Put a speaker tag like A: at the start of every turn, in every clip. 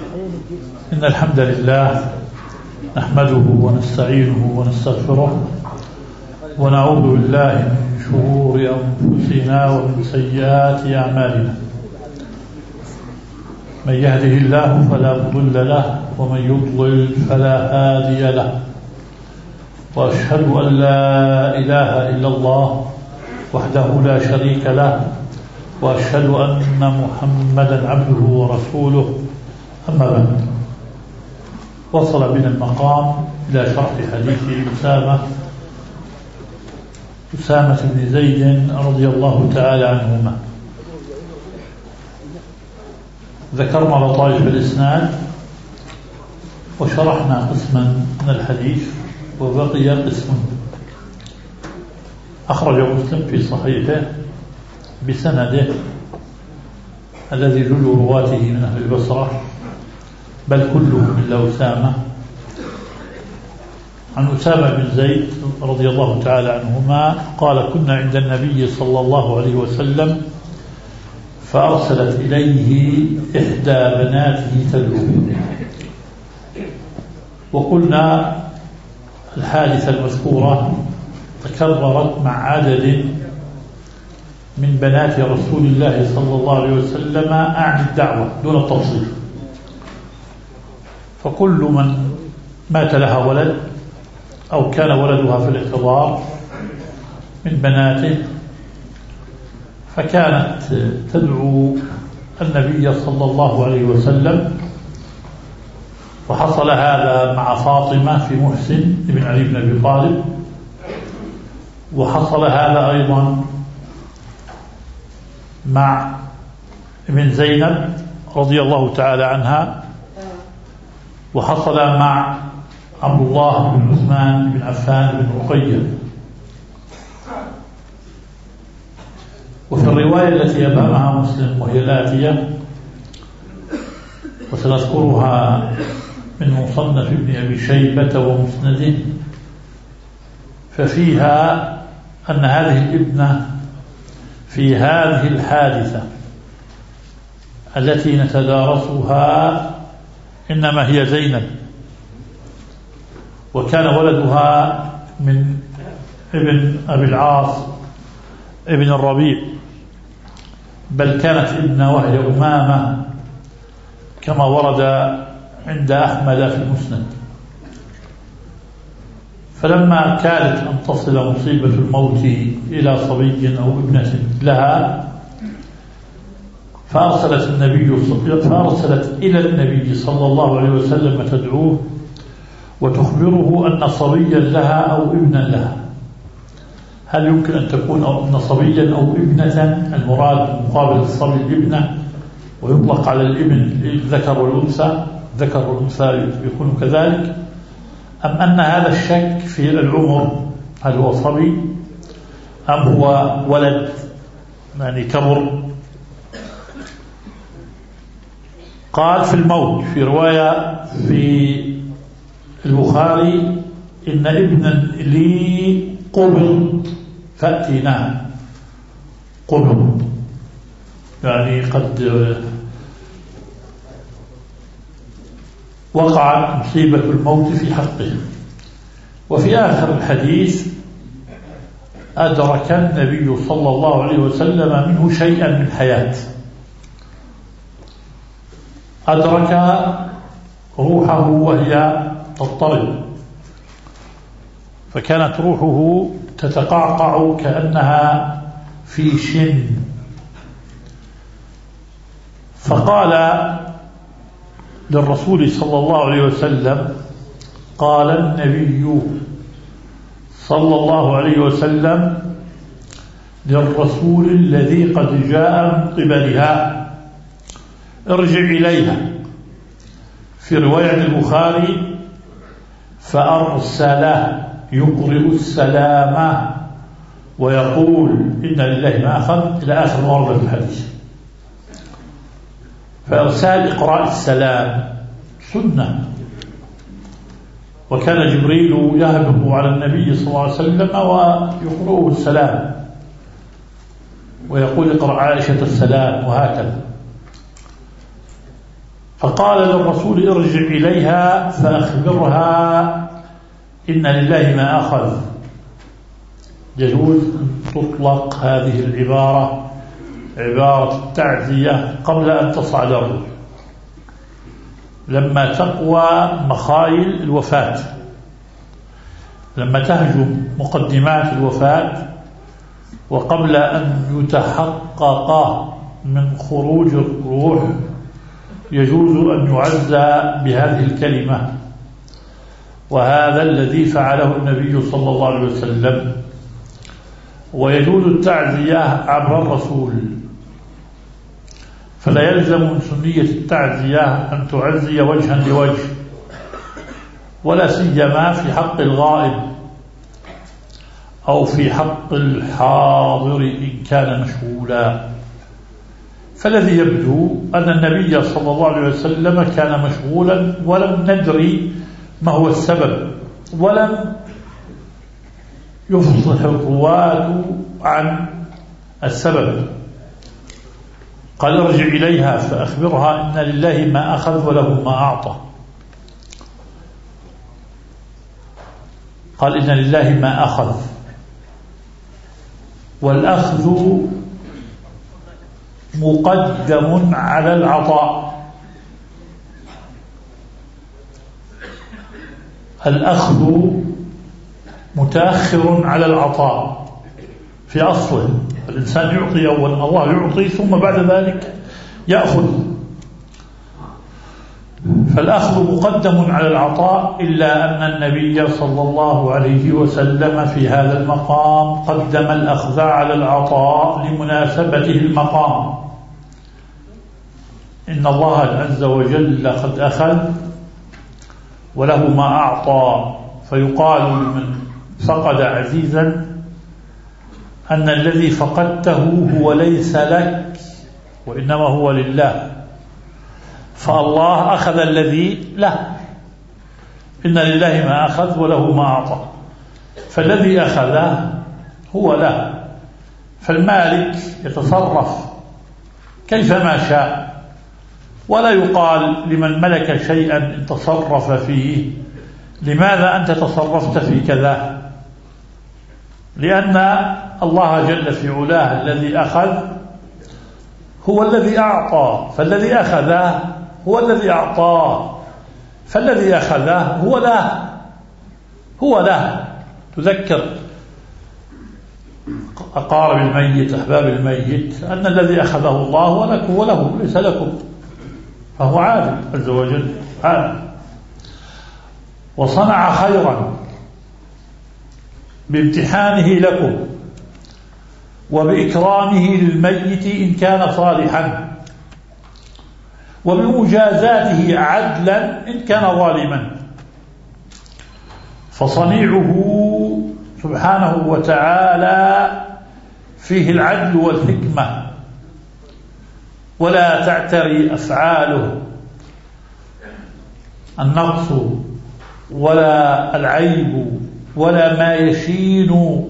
A: إن الحمد لله نحمده ونستعينه ونستغفره ونعوذ بالله من شرور أنفسنا ومن سيئات أعمالنا. من يهده الله فلا مضل له ومن يضلل فلا هادي له، وأشهد أن لا إله إلا الله وحده لا شريك له، وأشهد أن محمدا عبده ورسوله. أما بعد، وصل بنا المقام إلى شرح حديث أسامة بن زيد رضي الله تعالى عنهما. ذكرنا لطائف الإسناد وشرحنا قسما من الحديث، وبقي قسم أخرج مسلم في صحيحه بسنده الذي جل رواته من أهل البصرة، بل كلهم إلا أسامة، عن أسامة بن زيد رضي الله تعالى عنهما قال: كنا عند النبي صلى الله عليه وسلم فأرسلت إليه إحدى بناته تدعوه. وقلنا الحادثة المذكورة تكررت مع عدد من بنات رسول الله صلى الله عليه وسلم أعني الدعوة دون التفصيل. فكل من مات لها ولد أو كان ولدها في الاحتضار من بناته فكانت تدعو النبي صلى الله عليه وسلم. وحصل هذا مع فاطمة في محسن بن علي بن أبي طالب، وحصل هذا أيضا مع ابن زينب رضي الله تعالى عنها، وحصل مع عبد الله بن عثمان بن عفان بن رقية. وفي الرواية التي أمامها مسلم وهي الآتية وسنذكرها من مصنف ابن أبي شيبة ومسنده، ففيها أن هذه الابنة في هذه الحادثة التي نتدارسها إنما هي زينب، وكان ولدها من ابن أبي العاص ابن الربيع، بل كانت ابنة وهي أمامة كما ورد عند أحمد في المسند. فلما كانت أن تصل مصيبة الموت إلى صبي أو ابنة لها فأرسلت إلى النبي صلى الله عليه وسلم تدعوه وتخبره أن صبيا لها أو ابنا لها. هل يمكن أن تكون أن صبيا أو ابنة؟ المراد مقابل الصبي الابنة، ويطلق على الابن الذكر والأنثى، ذكر والأنثى يكون كذلك، أم أن هذا الشك في العمر، هل هو صبي أم هو ولد يعني كبر؟ قال في الموت في رواية في البخاري: إن ابنا لي قبض فأتيناه. قبض يعني قد وقعت مصيبة الموت في حقه. وفي آخر الحديث: أدرك النبي صلى الله عليه وسلم منه شيئا من حياة. أدرك روحه وهي تضطرب، فكانت روحه تتقعقع كأنها في شن. فقال للرسول صلى الله عليه وسلم: قال النبي صلى الله عليه وسلم للرسول الذي قد جاء من قبلها: ارجع إليها. في رواية البخاري: فأرسل يقرئ السلام ويقول إن لله ما أخذ، إلى آخر ما ورد في الحديث. فإرسال إقراء السلام سنة، وكان جبريل يهبط على النبي صلى الله عليه وسلم ويقرأه السلام ويقول: اقرأ عائشة السلام، وهكذا. فقال للرسول ارجع إليها فأخبرها إن لله ما أخذ. يجوز أن تطلق هذه العبارة عبارة التعزية قبل أن تصعد الروح، لما تقوى مخايل الوفاة، لما تهجم مقدمات الوفاة، وقبل أن يتحقق من خروج الروح يجوز أن يعزى بهذه الكلمة. وهذا الذي فعله النبي صلى الله عليه وسلم. ويجوز التعزية عبر الرسول، فلا يلزم من سنية التعزية أن تعزي وجها لوجه، ولا سيما في حق الغائب أو في حق الحاضر إن كان مشغولا. فالذي يبدو أن النبي صلى الله عليه وسلم كان مشغولا ولم ندري ما هو السبب، ولم يفصح الرواة عن السبب. قال ارجع إليها فأخبرها إن لله ما أخذ وله ما أعطى. قال إن لله ما أخذ، والأخذ مقدم على العطاء. الأخذ متأخر على العطاء في أصله. الإنسان يعطي أولا، الله يعطي ثم بعد ذلك يأخذ. فالأخذ مقدم على العطاء، إلا أن النبي صلى الله عليه وسلم في هذا المقام قدم الأخذ على العطاء لمناسبته المقام. إن الله عز وجل قد أخذ وله ما أعطى، فيقال لمن فقد عزيزا أن الذي فقدته هو ليس لك وإنما هو لله، فالله أخذ الذي له. إن لله ما أخذ وله ما أعطى، فالذي أخذه هو له. فالمالك يتصرف كيفما شاء، ولا يقال لمن ملك شيئا تصرف فيه لماذا أنت تصرفت في كذا، لأن الله جل في علاه الذي أخذ هو الذي أعطى، فالذي أخذه هو الذي أعطاه، فالذي أخذه هو له. تذكر أقارب الميت أحباب الميت أن الذي أخذه الله وله ليس لكم، فهو عادل عز وجل عادل. وصنع خيرا بامتحانه لكم وبإكرامه للميت إن كان صالحا، وبمجازاته عدلا إن كان ظالما. فصنيعه سبحانه وتعالى فيه العدل والحكمة، ولا تعتري أفعاله النقص ولا العيب ولا ما يشين،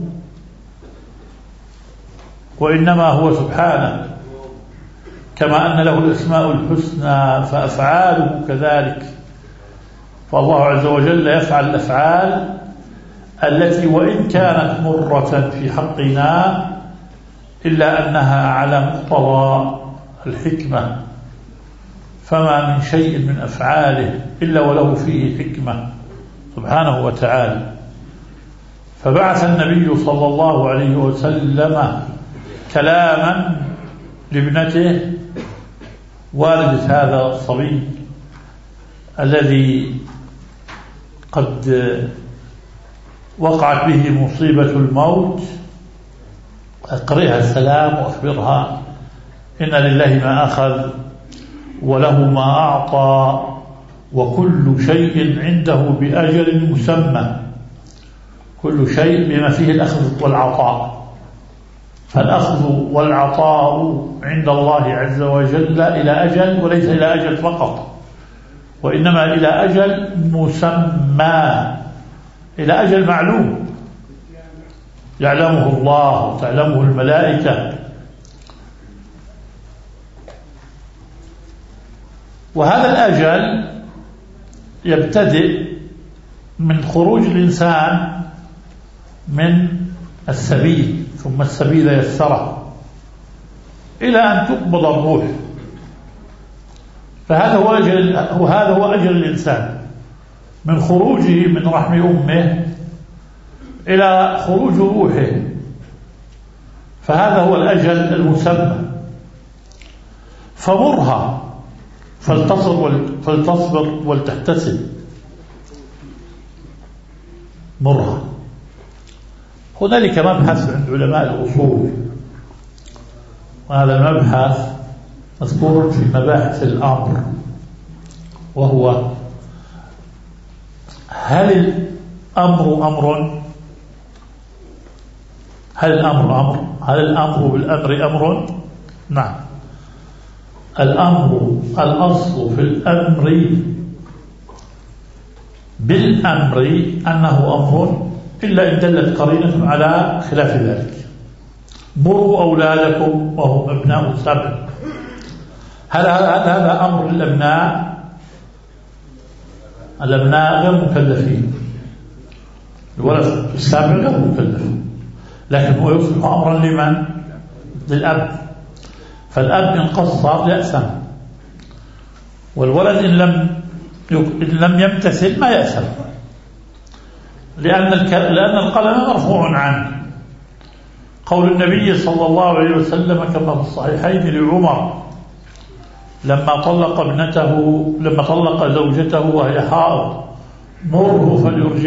A: وإنما هو سبحانه. كما أن له الأسماء الحسنى فأفعاله كذلك. فالله عز وجل يفعل الأفعال التي وإن كانت مرة في حقنا إلا أنها على مقتضى الحكمة، فما من شيء من أفعاله إلا وله فيه حكمة سبحانه وتعالى. فبعث النبي صلى الله عليه وسلم كلاما لابنته والدة هذا الصبي الذي قد وقعت به مصيبة الموت. أقرئها السلام وأخبرها إن لله ما أخذ وله ما أعطى، وكل شيء عنده بأجل مسمى، كل شيء بما فيه الأخذ والعطاء. فالأخذ والعطاء عند الله عز وجل إلى أجل، وليس إلى أجل فقط، وإنما إلى أجل مسمى، إلى أجل معلوم يعلمه الله وتعلمه الملائكة. وهذا الأجل يبتدئ من خروج الإنسان من السبيل، ثم السبيل يسره إلى أن تقبض الروح. وهذا هو أجل الإنسان من خروجه من رحم أمه إلى خروج روحه، فهذا هو الأجل المسمى. فمرها فلتصبر ولتحتسب. مرها. هنالك مبحث عند علماء الأصول، وهذا المبحث مذكور في مباحث الأمر، وهو هل الأمر أمر؟ هل الأمر أمر؟ هل الأمر بالأمر أمر؟ نعم. الأمر الأصل في الأمر بالأمر أنه أمر، إلا إن دلت قرينة على خلاف ذلك. مروا أولادكم وهم أبناء 7. هل هذا أمر للأبناء؟ الأبناء غير مكلفين، الولد 7 غير مكلف، لكن هو يصبح أمرا لمن؟ للأب. فالأب إن قصر يأثم، والولد إن لم يمتثل ما يأثم، لأن القلم مرفوع عنه. قول النبي صلى الله عليه وسلم كما في الصحيحين لعمر لما طلق زوجته وهي حائض: مره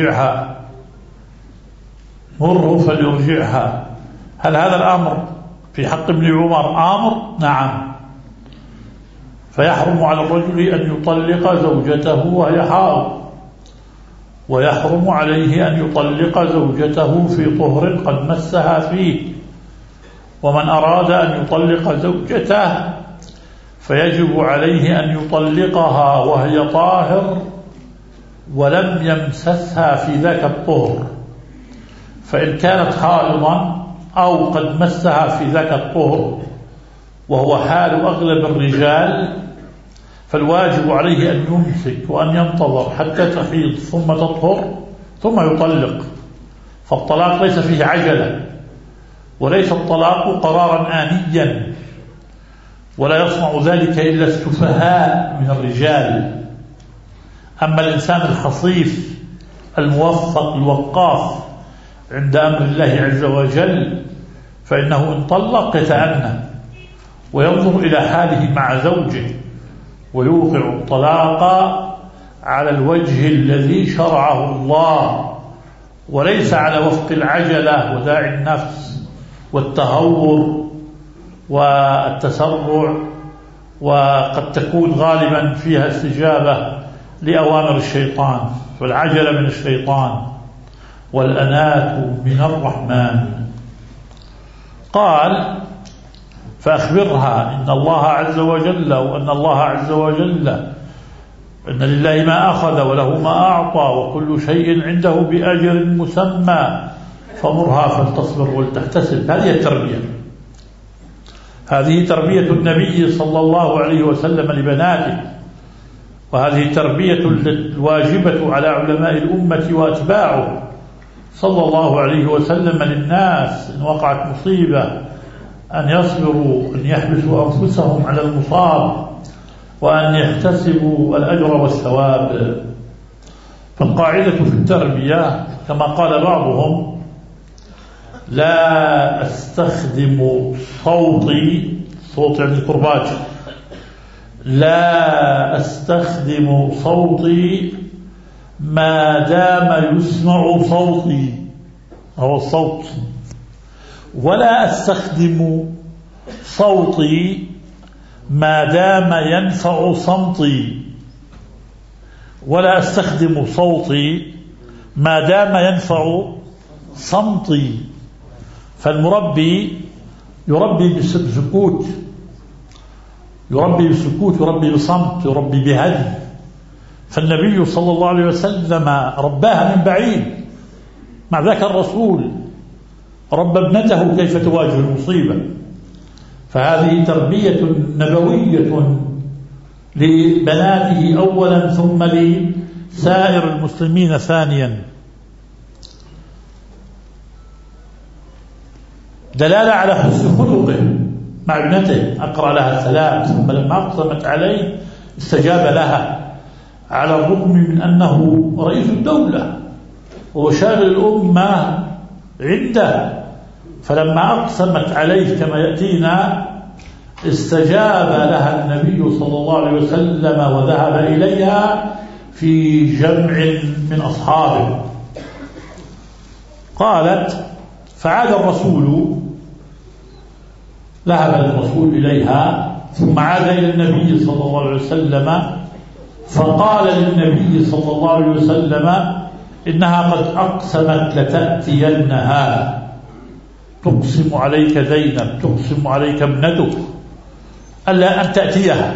A: فليرجعها. هل هذا الأمر في حق ابن عمر أمر؟ نعم. فيحرم على الرجل أن يطلق زوجته وهي حائض، ويحرم عليه أن يطلق زوجته في طهر قد مسها فيه. ومن أراد أن يطلق زوجته فيجب عليه أن يطلقها وهي طاهر ولم يمسسها في ذاك الطهر، فإن كانت حائضا أو قد مسها في ذاك الطهر وهو حال أغلب الرجال، فالواجب عليه أن يمسك وأن ينتظر حتى تحيض ثم تطهر ثم يطلق. فالطلاق ليس فيه عجلة، وليس الطلاق قرارا آنيا، ولا يصنع ذلك إلا السفهاء من الرجال. أما الإنسان الحصيف الموفق الوقاف عند أمر الله عز وجل فإنه إن طلق يتأنى وينظر إلى حاله مع زوجه ويوقع الطلاق على الوجه الذي شرعه الله، وليس على وفق العجلة وداعي النفس والتهور والتسرع، وقد تكون غالبا فيها استجابة لأوامر الشيطان، فالعجلة من الشيطان والأنات من الرحمن. قال: فأخبرها إن الله عز وجل إن لله ما أخذ وله ما أعطى وكل شيء عنده بأجر مسمى فمرها فلتصبر ولتحتسب. هذه التربية، هذه تربية النبي صلى الله عليه وسلم لبناته، وهذه التربية الواجبة على علماء الأمة وأتباعه صلى الله عليه وسلم للناس إن وقعت مصيبة أن يصبروا، أن يحبسوا أنفسهم على المصاب، وأن يحتسبوا الأجر والثواب. فالقاعدة في التربية كما قال بعضهم: لا أستخدم صوتي، صوت يعني الكرباج، لا أستخدم صوتي ما دام يسمع صوتي، هو الصوت، ولا أستخدم صوتي ما دام ينفع صمتي، ولا أستخدم صوتي ما دام ينفع صمتي. فالمربي يربي بسكوت، يربي بسكوت، يربي بصمت، يربي بهدي. فالنبي صلى الله عليه وسلم رباها من بعيد، مع ذاك الرسول رب ابنته كيف تواجه المصيبة. فهذه تربية نبوية لبناته أولا ثم لسائر المسلمين ثانيا. دلالة على حسن خلقه مع ابنته، أقرأ لها السلام ثم لما أقسمت عليه استجاب لها، على الرغم من أنه رئيس الدولة وشاغل الأمة عنده، فلما أقسمت عليه كما يأتينا استجاب لها النبي صلى الله عليه وسلم وذهب إليها في جمع من أصحابه. قالت: فعاد الرسول، ذهب الرسول إليها ثم عاد إلى النبي صلى الله عليه وسلم فقال للنبي صلى الله عليه وسلم: إنها قد أقسمت لتأتينها، تقسم عليك زينب، تقسم عليك ابنتك ألا أن تأتيها.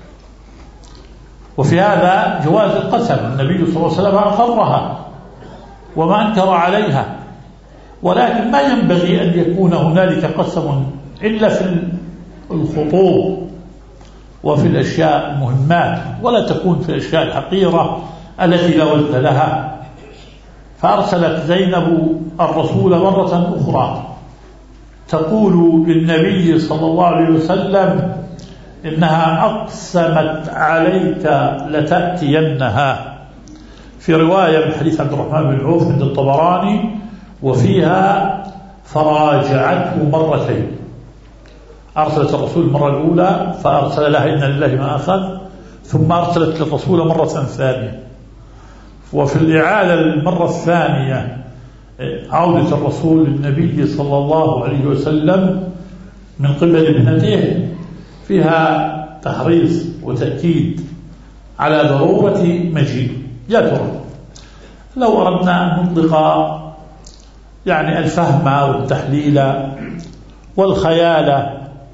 A: وفي هذا جواز القسم، النبي صلى الله عليه وسلم أقرها وما أنكر عليها، ولكن ما ينبغي أن يكون هنالك قسم إلا في الخطوب وفي الأشياء المهمات، ولا تكون في الأشياء الحقيرة التي لا وزن لها. فأرسلت زينب الرسول مرة أخرى تقول للنبي صلى الله عليه وسلم: إنها أقسمت عليك لتأتينها. في رواية من حديث عبد الرحمن بن عوف عند الطبراني وفيها: فراجعته مرتين، أرسلت الرسول المرة الأولى فأرسل لها إن لله ما أخذ، ثم أرسلت للرسول مرة ثانية. وفي الإعادة المرة الثانية عودة الرسول للنبي صلى الله عليه وسلم من قبل ابنته فيها تحريص وتأكيد على ضرورة مجيء. يا ترى لو أردنا أن نطلق يعني الفهم والتحليل والخيال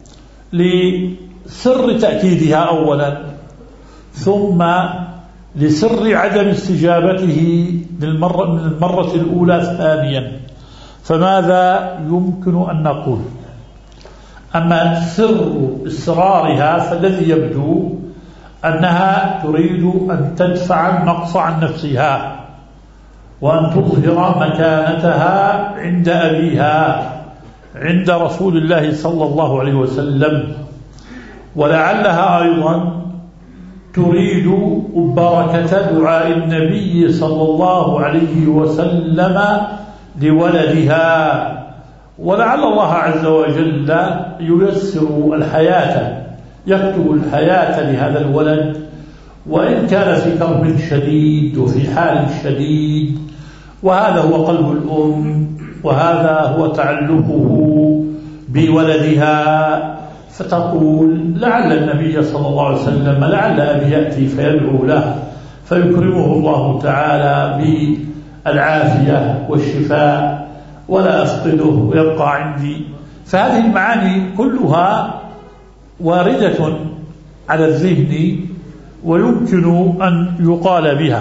A: لسر تأكيدها أولا، ثم لسر عدم استجابته من المرة الأولى ثانيا، فماذا يمكن أن نقول؟ أما سر إصرارها فالذي يبدو أنها تريد أن تدفع النقص عن نفسها وأن تظهر مكانتها عند أبيها عند رسول الله صلى الله عليه وسلم، ولعلها أيضا تريد بركة دعاء النبي صلى الله عليه وسلم لولدها، ولعل الله عز وجل ييسر الحياة، يكتب الحياة لهذا الولد وإن كان في كرب شديد وفي حال شديد، وهذا هو قلب الأم وهذا هو تعلقه بولدها. فتقول: لعل النبي صلى الله عليه وسلم، لعل أبي يأتي فيدعو له فيكرمه الله تعالى بالعافية والشفاء ولا أفقده ويبقى عندي. فهذه المعاني كلها واردة على الذهن ويمكن أن يقال بها.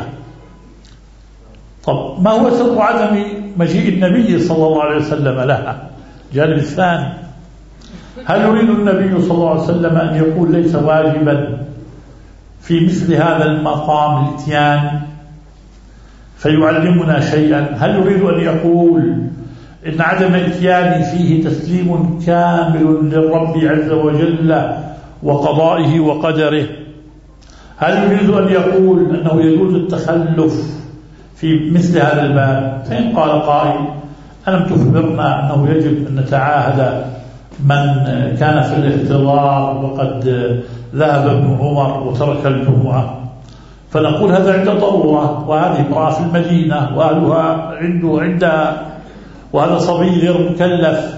A: طب ما هو سر عدم مجيء النبي صلى الله عليه وسلم لها؟ الجانب الثاني: هل يريد النبي صلى الله عليه وسلم أن يقول ليس واجبا في مثل هذا المقام الاتيان فيعلمنا شيئا؟ هل يريد أن يقول إن عدم الاتيان فيه تسليم كامل للرب عز وجل وقضائه وقدره؟ هل يريد أن يقول أنه يجوز التخلف في مثل هذا الباب؟ فإن قال قائل: ألم تخبرنا أنه يجب أن نتعاهد من كان في الاحتضار وقد ذهب ابن عمر وترك الجمعة؟ فنقول هذا عند ضرورة، وهذه امرأة في المدينة وأهلها عندها، وهذا صبي غير مكلف،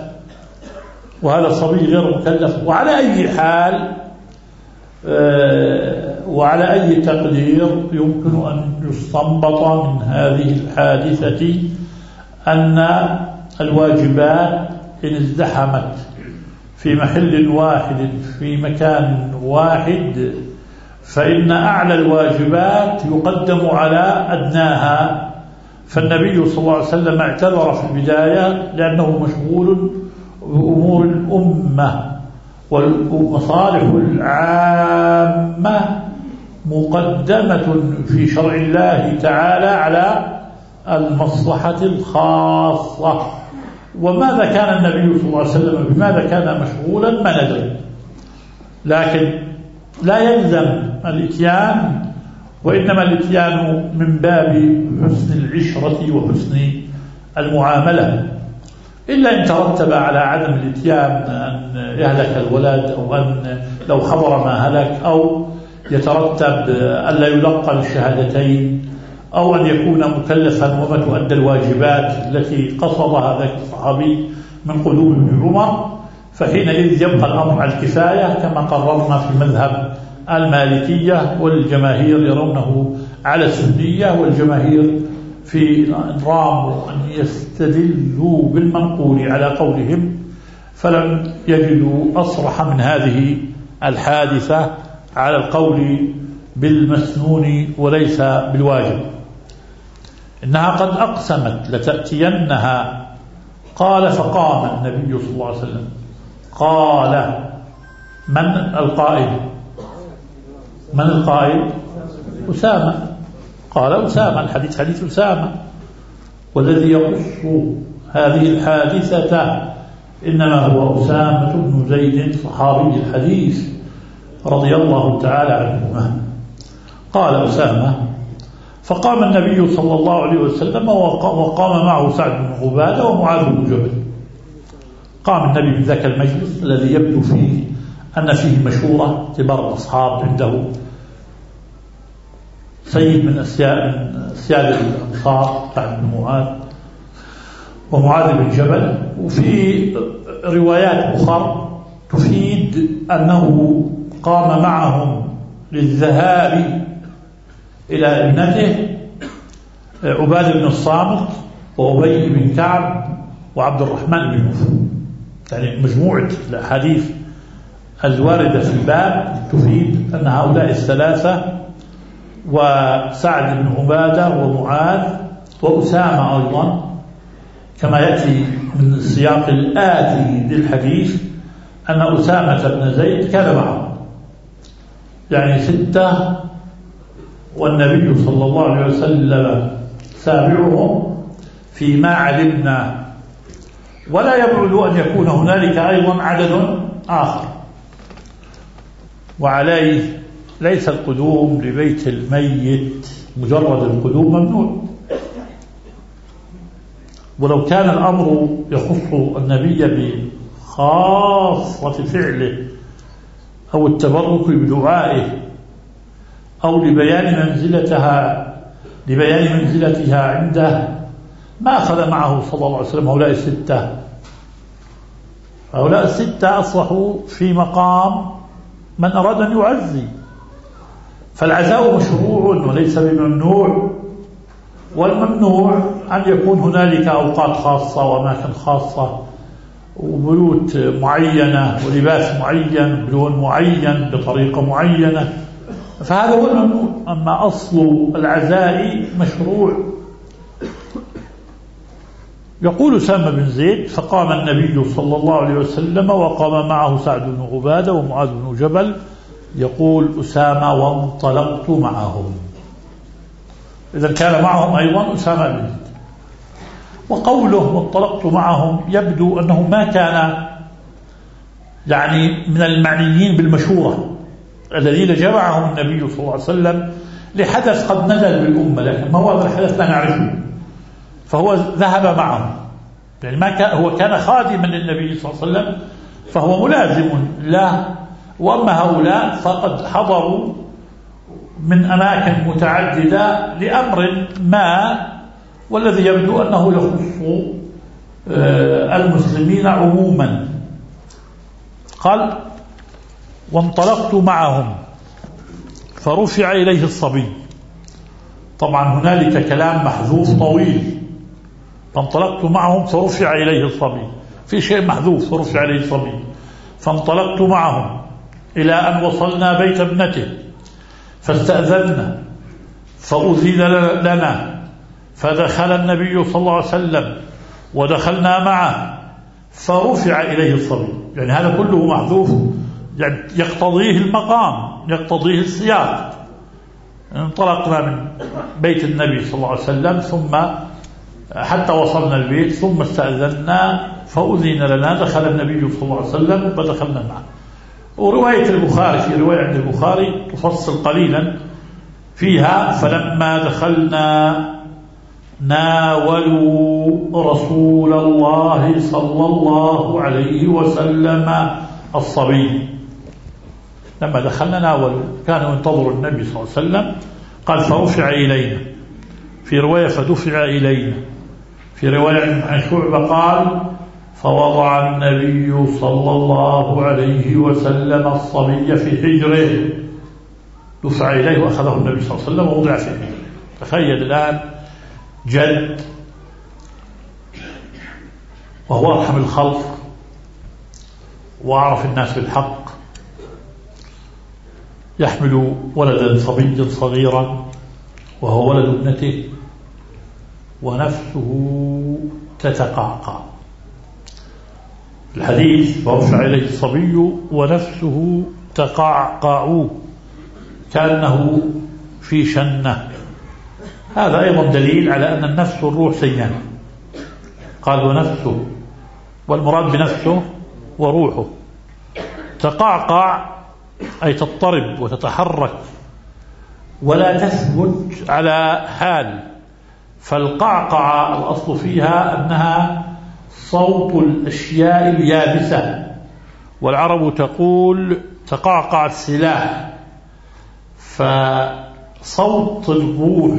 A: وعلى أي حال وعلى أي تقدير يمكن أن يستنبط من هذه الحادثة أن الواجبات إن ازدحمت في محل واحد في مكان واحد فإن أعلى الواجبات يقدم على أدناها. فالنبي صلى الله عليه وسلم اعتذر في البداية لأنه مشغول بأمور الأمة والمصالح العامة مقدمة في شرع الله تعالى على المصلحة الخاصة. وماذا كان النبي صلى الله عليه وسلم بماذا كان مشغولا ما ندري، لكن لا يلزم الإتيان، وإنما الإتيان من باب حسن العشرة وحسن المعاملة، إلا إن ترتب على عدم الإتيان أن يهلك الولد، أو أن لو حضر ما هلك، أو يترتب ألا يلقن الشهادتين، أو أن يكون مكلفا وما تؤدى الواجبات التي قصدها ذاك الصحابي من قدوم ابن عمر، فحينئذ يبقى الأمر على الكفاية كما قررنا في مذهب المالكية، والجماهير يرونه على السنية، والجماهير في راموا أن يستدلوا بالمنقول على قولهم، فلم يجدوا أصرح من هذه الحادثة على القول بالمسنون وليس بالواجب. إنها قد أقسمت لتأتينها، قال فقام النبي صلى الله عليه وسلم. قال من القائل؟ من القائل؟ أسامة. قال أسامة، الحديث حديث أسامة، والذي يقص هذه الحادثة إنما هو أسامة بن زيد صحابي الحديث رضي الله تعالى عنهما. قال أسامة فقام النبي صلى الله عليه وسلم وقام معه سعد بن عبادة ومعاذ بن جبل. قام النبي بذاك المجلس الذي يبدو فيه أن فيه مشورة كبار الأصحاب عنده، سيد من أسياد الأنصار سعد بن معاذ ومعاذ بن جبل. وفي روايات أخرى تفيد أنه قام معهم للذهاب إلى ابنته عبادة بن الصامت وأبي بن كعب وعبد الرحمن بن عوف. يعني مجموعة الأحاديث الواردة في الباب تفيد أن هؤلاء الثلاثة وسعد بن عبادة ومعاذ وأسامة أيضا، كما يأتي من السياق الآتي للحديث أن أسامة بن زيد كان معهم، يعني 6، والنبي صلى الله عليه وسلم سابعهم فيما علمنا، ولا يبعد أن يكون هنالك أيضا عدد آخر. وعليه ليس القدوم لبيت الميت مجرد القدوم ممنوع، ولو كان الأمر يخص النبي بخاصة فعله أو التبرك بدعائه أو لبيان منزلتها عنده ما أخذ معه صلى الله عليه وسلم هؤلاء الستة. هؤلاء الستة أصبحوا في مقام من أراد أن يعزي، فالعزاء مشروع وليس بممنوع، والممنوع أن يكون هنالك أوقات خاصة وأماكن خاصة وبيوت معينة ولباس معين بلون معين بطريقة معينة، فهذا هو الممنوع. أما أصل العزاء مشروع. يقول أسامة بن زيد فقام النبي صلى الله عليه وسلم وقام معه سعد بن عبادة ومعاذ بن جبل. يقول أسامة وانطلقت معهم، إذا كان معهم أيضا أسامة بن زيد. وقوله وانطلقت معهم يبدو أنه ما كان يعني من المعنيين بالمشورة الذين جمعهم النبي صلى الله عليه وسلم لحدث قد نزل بالأمة، لكن ما هو هذا الحدث لا نعرفه، فهو ذهب معهم. يعني ما كان هو كان خادما للنبي صلى الله عليه وسلم فهو ملازم له، وأما هؤلاء فقد حضروا من أماكن متعددة لأمر ما، والذي يبدو أنه يخص المسلمين عموما. قال وانطلقت معهم فرفع إليه الصبي. طبعا هنالك كلام محذوف طويل، فانطلقت معهم فرفع إليه الصبي، في شيء محذوف فرفع إليه الصبي. فانطلقت معهم إلى أن وصلنا بيت ابنته فاستأذنا فأذن لنا، فدخل النبي صلى الله عليه وسلم ودخلنا معه فرفع إليه الصبي. يعني هذا كله محذوف، يعني يقتضيه المقام، يقتضيه السياق. انطلقنا من بيت النبي صلى الله عليه وسلم ثم حتى وصلنا البيت ثم استأذنا فأذن لنا، دخل النبي صلى الله عليه وسلم فدخلنا معه. ورواية البخاري في رواية عند البخاري تفصل قليلا فيها: فلما دخلنا ناولوا رسول الله صلى الله عليه وسلم الصبي. لما دخلنا ناولوا، كانوا ينتظروا النبي صلى الله عليه وسلم. قال فرفع إلينا، في رواية فدفع إلينا، في رواية عن شعبة قال فوضع النبي صلى الله عليه وسلم الصبي في حجره، دفع إليه وأخذه النبي صلى الله عليه وسلم ووضع في حجره. تخيل الآن جد وهو أرحم الخلق وأعرف الناس بالحق يحمل ولدا صبيا صغيرا وهو ولد ابنته ونفسه تتقعقع. الحديث ورفع إليه الصبي ونفسه تقعقع كأنه في شنة. هذا أيضا دليل على أن النفس والروح سيان. قال ونفسه، والمراد بنفسه وروحه. تقعقع أي تضطرب وتتحرك ولا تثبت على حال. فالقعقعة الأصل فيها أنها صوت الأشياء اليابسة، والعرب تقول تقعقع السلاح. فصوت الروح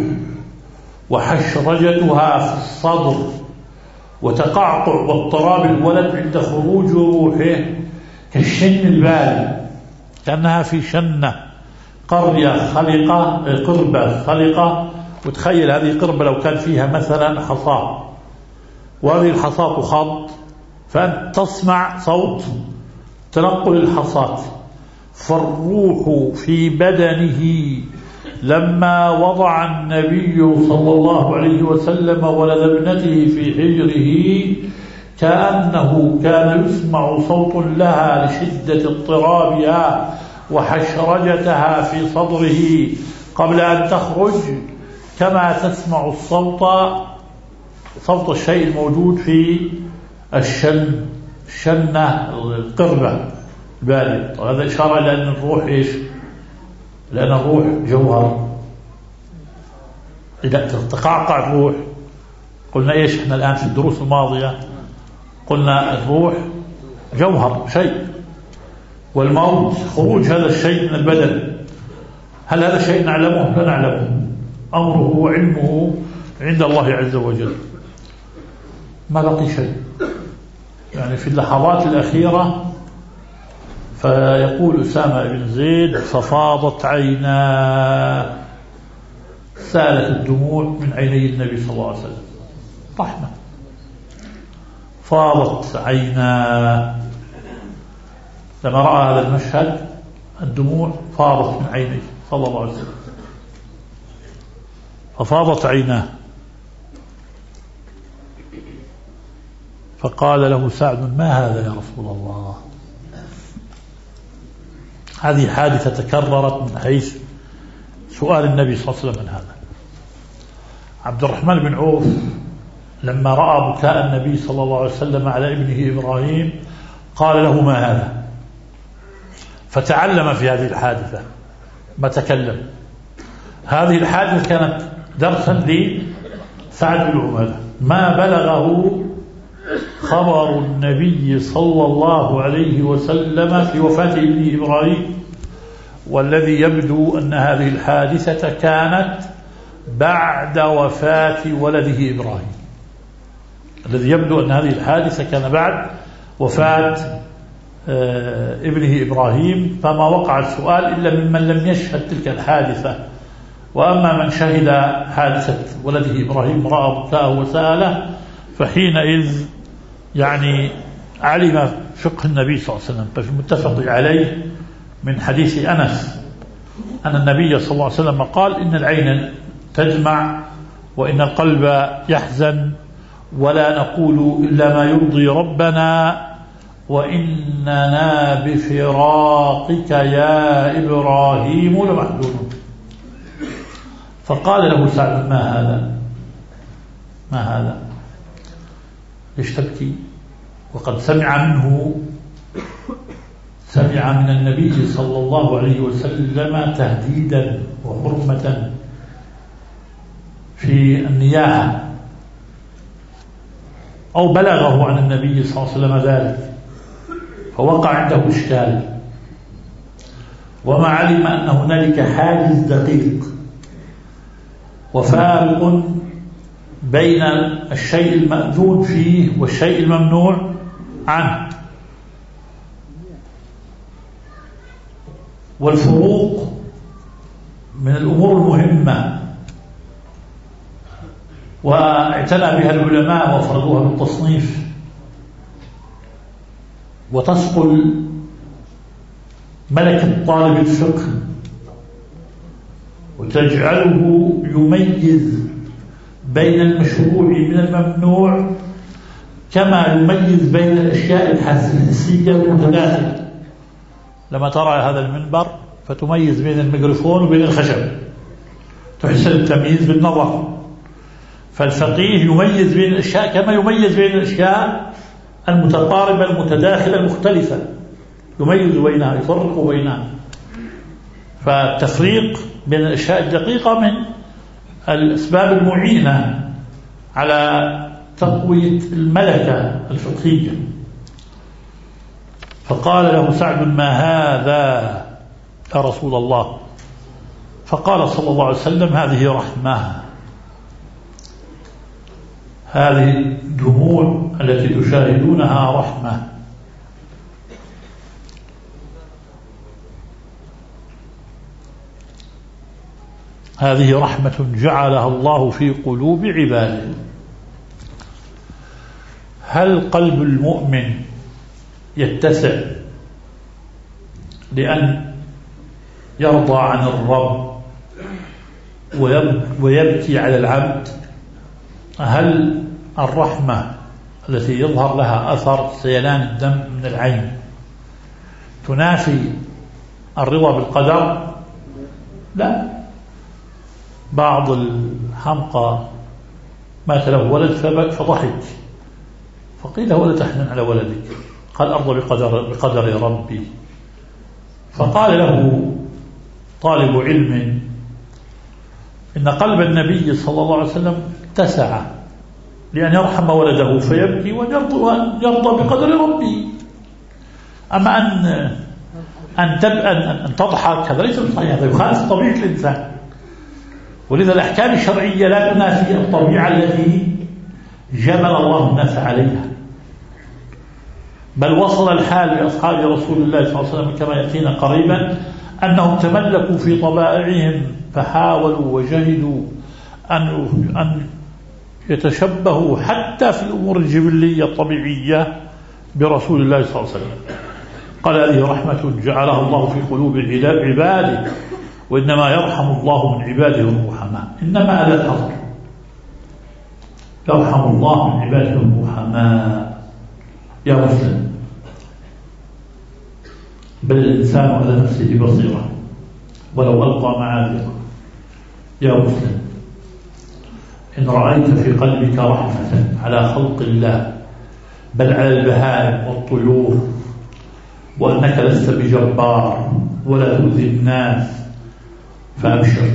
A: وحشرجتها في الصدر وتقعقع واضطراب الولد عند خروج روحه كالشن البالي، كأنها في شنة قرية خلقة، قربة خلقة. وتخيل هذه قربة لو كان فيها مثلا حصاة، وهذه الحصاة تخض، فأنت تسمع صوت تنقل الحصاة. فالروح في بدنه لما وضع النبي صلى الله عليه وسلم ولد ابنته في حجره كأنه كان يسمع صوت لها لشدة اضطرابها وحشرجتها في صدره قبل أن تخرج، كما تسمع الصوت، صوت الشيء الموجود في الشنة القربة البالغ. وهذا إشارة إلى أن الروح إيش؟ لأن الروح جوهر. إذا تقعقع الروح، قلنا إيش إحنا الآن في الدروس الماضية؟ قلنا الروح جوهر شيء، والموت خروج هذا الشيء من البدن. هل هذا الشيء نعلمه؟ لا نعلمه، أمره وعلمه عند الله عز وجل. ما بقي شيء يعني في اللحظات الأخيرة. فيقول أسامة بن زيد ففاضت عيناه، سالت الدموع من عيني النبي صلى الله عليه وسلم رحمة. فاضت عيناه لما رأى هذا المشهد، الدموع فاضت من عينيه صلى الله عليه وسلم. ففاضت عيناه فقال له سعد ما هذا يا رسول الله؟ هذه حادثة تكررت من حيث سؤال النبي صلى الله عليه وسلم عن هذا. عبد الرحمن بن عوف لما رأى بكاء النبي صلى الله عليه وسلم على ابنه إبراهيم قال له ما هذا؟ فتعلم في هذه الحادثة ما تكلم. هذه الحادثة كانت درسا لسعد بن عبادة. ما بلغه خبر النبي صلى الله عليه وسلم في وفاة ابنه إبراهيم، والذي يبدو أن هذه الحادثة كانت بعد وفاة ولده إبراهيم. الذي يبدو أن هذه الحادثة كان بعد وفاة ابنه إبراهيم، فما وقع السؤال إلا ممن لم يشهد تلك الحادثة. وأما من شهد حادثة ولده إبراهيم رأى بكاءه وسأله، فحينئذ يعني علم فقه النبي صلى الله عليه وسلم. ففي المتفق عليه من حديث أنس أن النبي صلى الله عليه وسلم قال إن العين تجمع وإن القلب يحزن ولا نقول إلا ما يرضي ربنا وإننا بفراقك يا إبراهيم لمحزونون. فقال له سعد: ما هذا؟ ما هذا؟ ليش تبكي؟ وقد سمع من النبي صلى الله عليه وسلم تهديدا وحرمة في النياحة، أو بلغه عن النبي صلى الله عليه وسلم ذلك، فوقع عنده إشكال، وما علم أن هنالك حاجز دقيق وفارق بين الشيء المأذون فيه والشيء الممنوع عنه، والفروق من الأمور المهمة واعتنى بها العلماء وفرضوها بالتصنيف، وتثقل ملكة طالب الفقه وتجعله يميز بين المشروع من الممنوع كما يميز بين الأشياء الحسية والمتداخلة. لما ترى هذا المنبر فتميز بين الميكروفون وبين الخشب، تحسن التمييز بالنظر. فالفقيه يميز بين الأشياء كما يميز بين الأشياء المتقاربة المتداخلة المختلفة، يميز بينها، يفرق بينها. فالتفريق بين الأشياء الدقيقة من الأسباب المعينة على تقوية الملكة الفقهية. فقال له سعد: ما هذا يا رسول الله؟ فقال صلى الله عليه وسلم: هذه رحمة، هذه الدموع التي تشاهدونها رحمة. هذه رحمة جعلها الله في قلوب عباده. هل قلب المؤمن يتسع لأن يرضى عن الرب ويبكي على العبد؟ هل الرحمة التي يظهر لها أثر سيلان الدم من العين تنافي الرضا بالقدر؟ لا. بعض الحمقى مات له ولد فضحك، فقيل: ولا تحزن على ولدك، قال: أرضى بقدر ربي. فقال له طالب علم: إن قلب النبي صلى الله عليه وسلم اتسع لأن يرحم ولده فيبكي وأن يرضى بقدر ربي. أما أن تضحك هذا ليس صحيح، هذا يخالف طبيعة الإنسان. ولذا الأحكام الشرعية لا تنافي الطبيعة التي جبل الله الناس عليها. بل وصل الحال لأصحاب رسول الله صلى الله عليه وسلم كما يأتينا قريبا أنهم تملكوا في طبائعهم فحاولوا وجهدوا أن يتشبهوا حتى في الأمور الجبلية الطبيعية برسول الله صلى الله عليه وسلم. قال: هذه رحمة جعلها الله في قلوب عباده، وإنما يرحم الله من عباده الرحماء. إنما هذا الحظر، يرحم الله من عباده الرحماء. يا مسلم، بل الإنسان على نفسه بصيرة ولو ألقى معاذيره. يا مسلم، إن رأيت في قلبك رحمة على خلق الله بل على البهائم والطيور، وأنك لست بجبار ولا تؤذي الناس، فأبشر،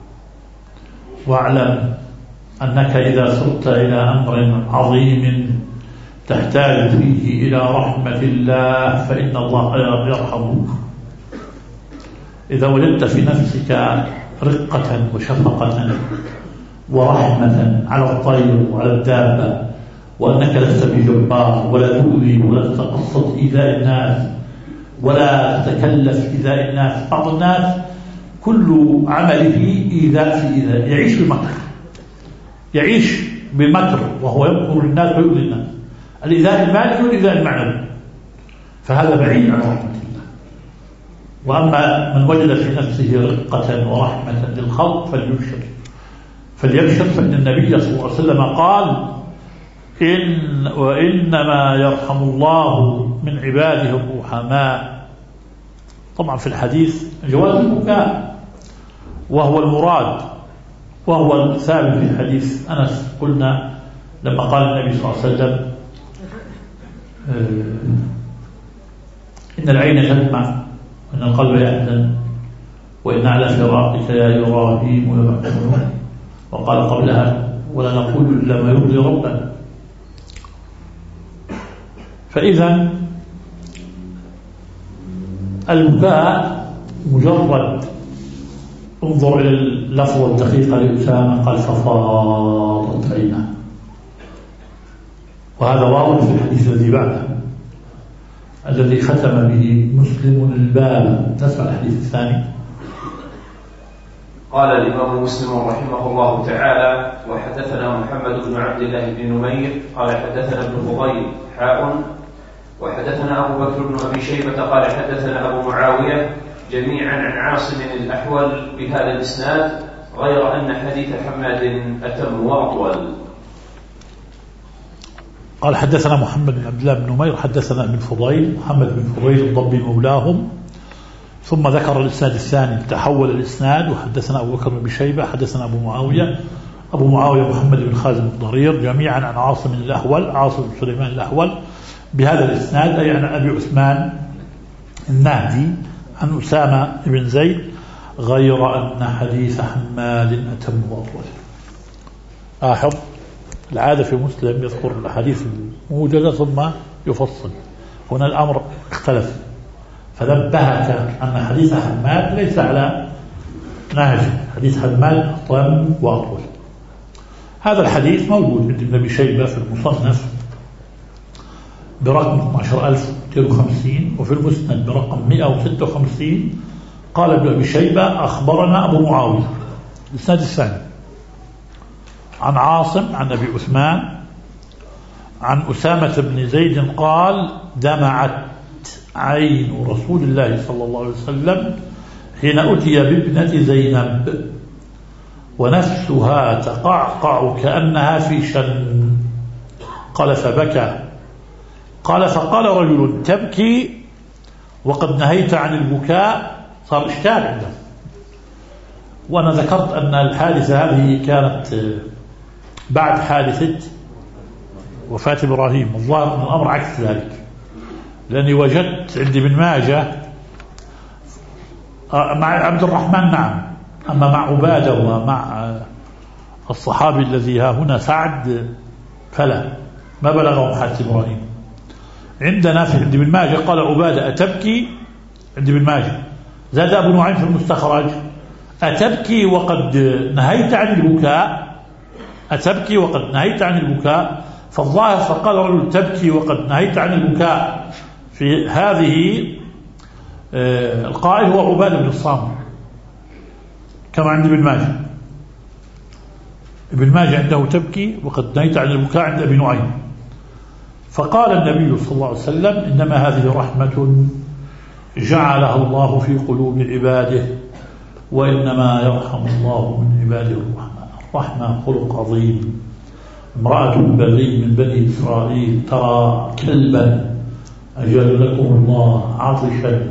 A: واعلم أنك إذا صرت إلى أمر عظيم تحتاج فيه إلى رحمة الله فإن الله يرحمك. إذا وجدت في نفسك رقة وشفقة ورحمة على الطير وعلى الدابة، وأنك لست بجبار ولا تؤذي ولا تتقصد إيذاء الناس ولا تتكلف إيذاء الناس. بعض الناس كل عمله إيذاء في إيذاء، يعيش بمكر وهو يمكر الناس ويؤذي الناس، الإيذاء المالي والإيذاء المعنوي، فهذا بعيد عن رحمة الله. وأما من وجد في نفسه رقة ورحمة للخلق فليبشر، فإن النبي صلى الله عليه وسلم قال: وإنما يرحم الله من عباده الرحماء. طبعا في الحديث جواز البكاء وهو المراد، وهو ثابت في حديث أنس. قلنا لما قال النبي صلى الله عليه وسلم إن العين تدمع وإن القلب يحزن وإن على فراقك يا إبراهيم لمحزون، وقال قبلها ولا نقول إلا ما يرضي ربنا. فإذا البكاء مجرد، انظر إلى اللفظ الدقيقة لأسامة، قال ففاضت عيناه، وهذا واضح في الحديث الذي بعده الذي ختم به مسلم الباب. نسمع الحديث الثاني.
B: قال الإمام مسلم رحمه الله تعالى: وحدثنا محمد بن عبد الله بن نمير قال حدثنا ابن فضيل وحدثنا أبو بكر بن أبي شيبة قال حدثنا أبو معاوية جميعا عن عاصم الأحول بهذا الإسناد، غير أن حديث حماد أتم وأطول.
A: قال حدثنا محمد بن عبد الله بن نمير حدثنا ابن فضيل، محمد بن فضيل الضبي مولاهم، ثم ذكر الإسناد الثاني تحول الإسناد وحدثنا أبو بكر بن أبي شيبة حدثنا أبو معاوية محمد بن خازم الضرير جميعا عن عاصم الأحول، عاصم بن سليمان الأحول بهذا الإسناد، أي عن أبي عثمان النهدي عن أسامة بن زيد، غير أن حديث حماد أتم وأطول. لاحظ العادة في مسلم يذكر الحديث الموجزة ثم يفصل، هنا الأمر اختلف، فنبهك أن حديث حماد ليس على نهج، حديث حماد أطم وأطول. هذا الحديث موجود عند ابن أبي شيبة في المصنف برقم 12250 وفي المسند برقم 156. قال ابن أبي شيبة أخبرنا أبو معاوية الإسناد الثاني عن عاصم عن أبي عثمان عن أسامة بن زيد قال دمعت عين رسول الله صلى الله عليه وسلم حين أتي بابنة زينب ونفسها تقعقع كأنها في شن. قال فبكى. قال فقال رجل تبكي وقد نهيت عن البكاء. صار إشكال عنده، وأنا ذكرت أن الحادثة هذه كانت بعد حادثة وفاة إبراهيم، الظاهر أن الأمر عكس ذلك، لأني وجدت عندي ابن ماجه مع عبد الرحمن نعم، أما مع عبادة ومع الصحابي الذي ها هنا سعد فلا، ما بلغهم حادث إبراهيم. عندنا في عند ابن ماجه قال عبادة أتبكي، عند ابن ماجه زاد أبو نعيم في المستخرج أتبكي وقد نهيت عن البكاء، أتبكي وقد نهيت عن البكاء. فالظاهر فقال رجل تبكي وقد نهيت عن البكاء في هذه القائل هو عبادة بن الصامت كما عند ابن ماجه. ابن ماجه عنده تبكي وقد نهيت عن البكاء عند أبي نعيم. فقال النبي صلى الله عليه وسلم إنما هذه رحمة جعلها الله في قلوب عباده، وإنما يرحم الله من عباده الرحمن. الرحمة خلق عظيم. امرأة بغي من بني إسرائيل ترى كلبا أجل لكم الله عطشا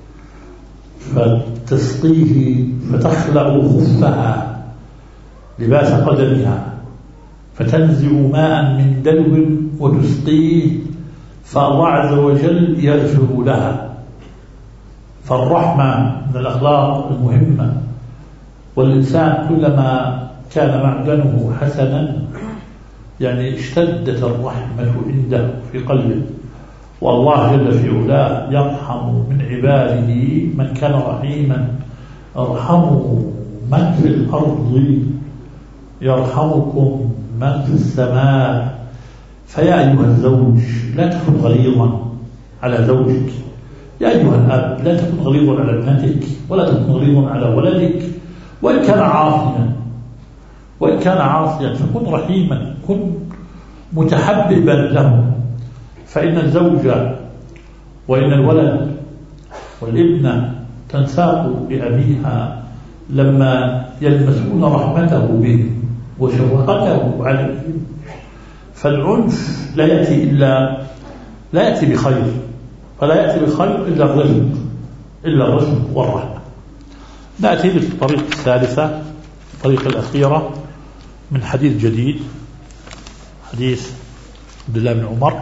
A: فتسقيه فتخلع خفها لباس قدمها فتنزع ماء من دلو وتسقيه، فالله عز وجل يغفر لها. فالرحمة من الأخلاق المهمة، والإنسان كلما كان معدنه حسنا يعني اشتدت الرحمة عنده في قلبه، والله جل في علاه يرحم من عباده من كان رحيما. ارحموا من في الأرض يرحمكم من في السماء. فيا أيها الزوج لا تكن غليظا على زوجك، يا أيها الأب لا تكن غليظا على ابنتك ولا تكن غليظا على ولدك، وإن كان عاصيا فكن رحيما، كن متحببا له. فإن الزوجة وإن الولد والابنة تنساق لأبيها لما يلمسون رحمته به وشفقته عليهم. فالعنف لا يأتي بخير، فلا يأتي بخير إلا الرزق والرحمة. نأتي للطريقة الثالثة الطريقة الأخيرة من حديث جديد، حديث عبد الله بن عمر.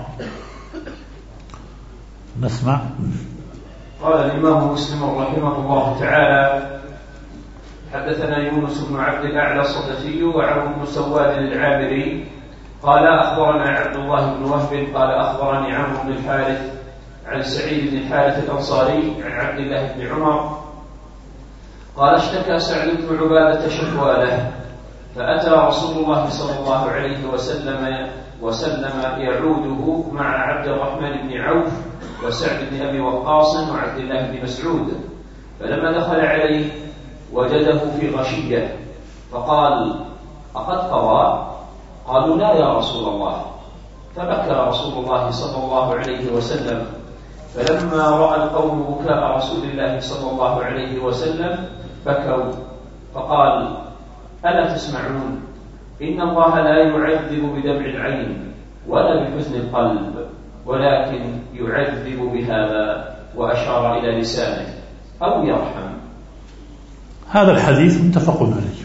A: نسمع.
B: قال الإمام مسلم رحمه الله تعالى: حدثنا يونس بن عبد الأعلى الصدفي وعمرو بن سواد العامري قال أخبرنا عبد الله بن وهب قال أخبرني عمرو بن الحارث عن سعيد بن الحارث الأنصاري عن عبد الله بن عمر قال اشتكى سعد بن عبادة شكوى له فأتى رسول الله صلى الله عليه وسلم يعوده مع عبد الرحمن بن عوف وسعد بن أبي وقاص وعبد الله بن مسعود، فلما دخل عليه وجده في غشية فقال: أقد قضى؟ قالوا: لا يا رسول الله. فبكى رسول الله صلى الله عليه وسلم، فلما رأى القوم بكاء رسول الله صلى الله عليه وسلم بكوا، فقال: ألا تسمعون؟ إن الله لا يعذب بدمع العين ولا بحزن القلب، ولكن يعذب بهذا، وأشار إلى لسانه، أو يرحم.
A: هذا الحديث متفق عليه،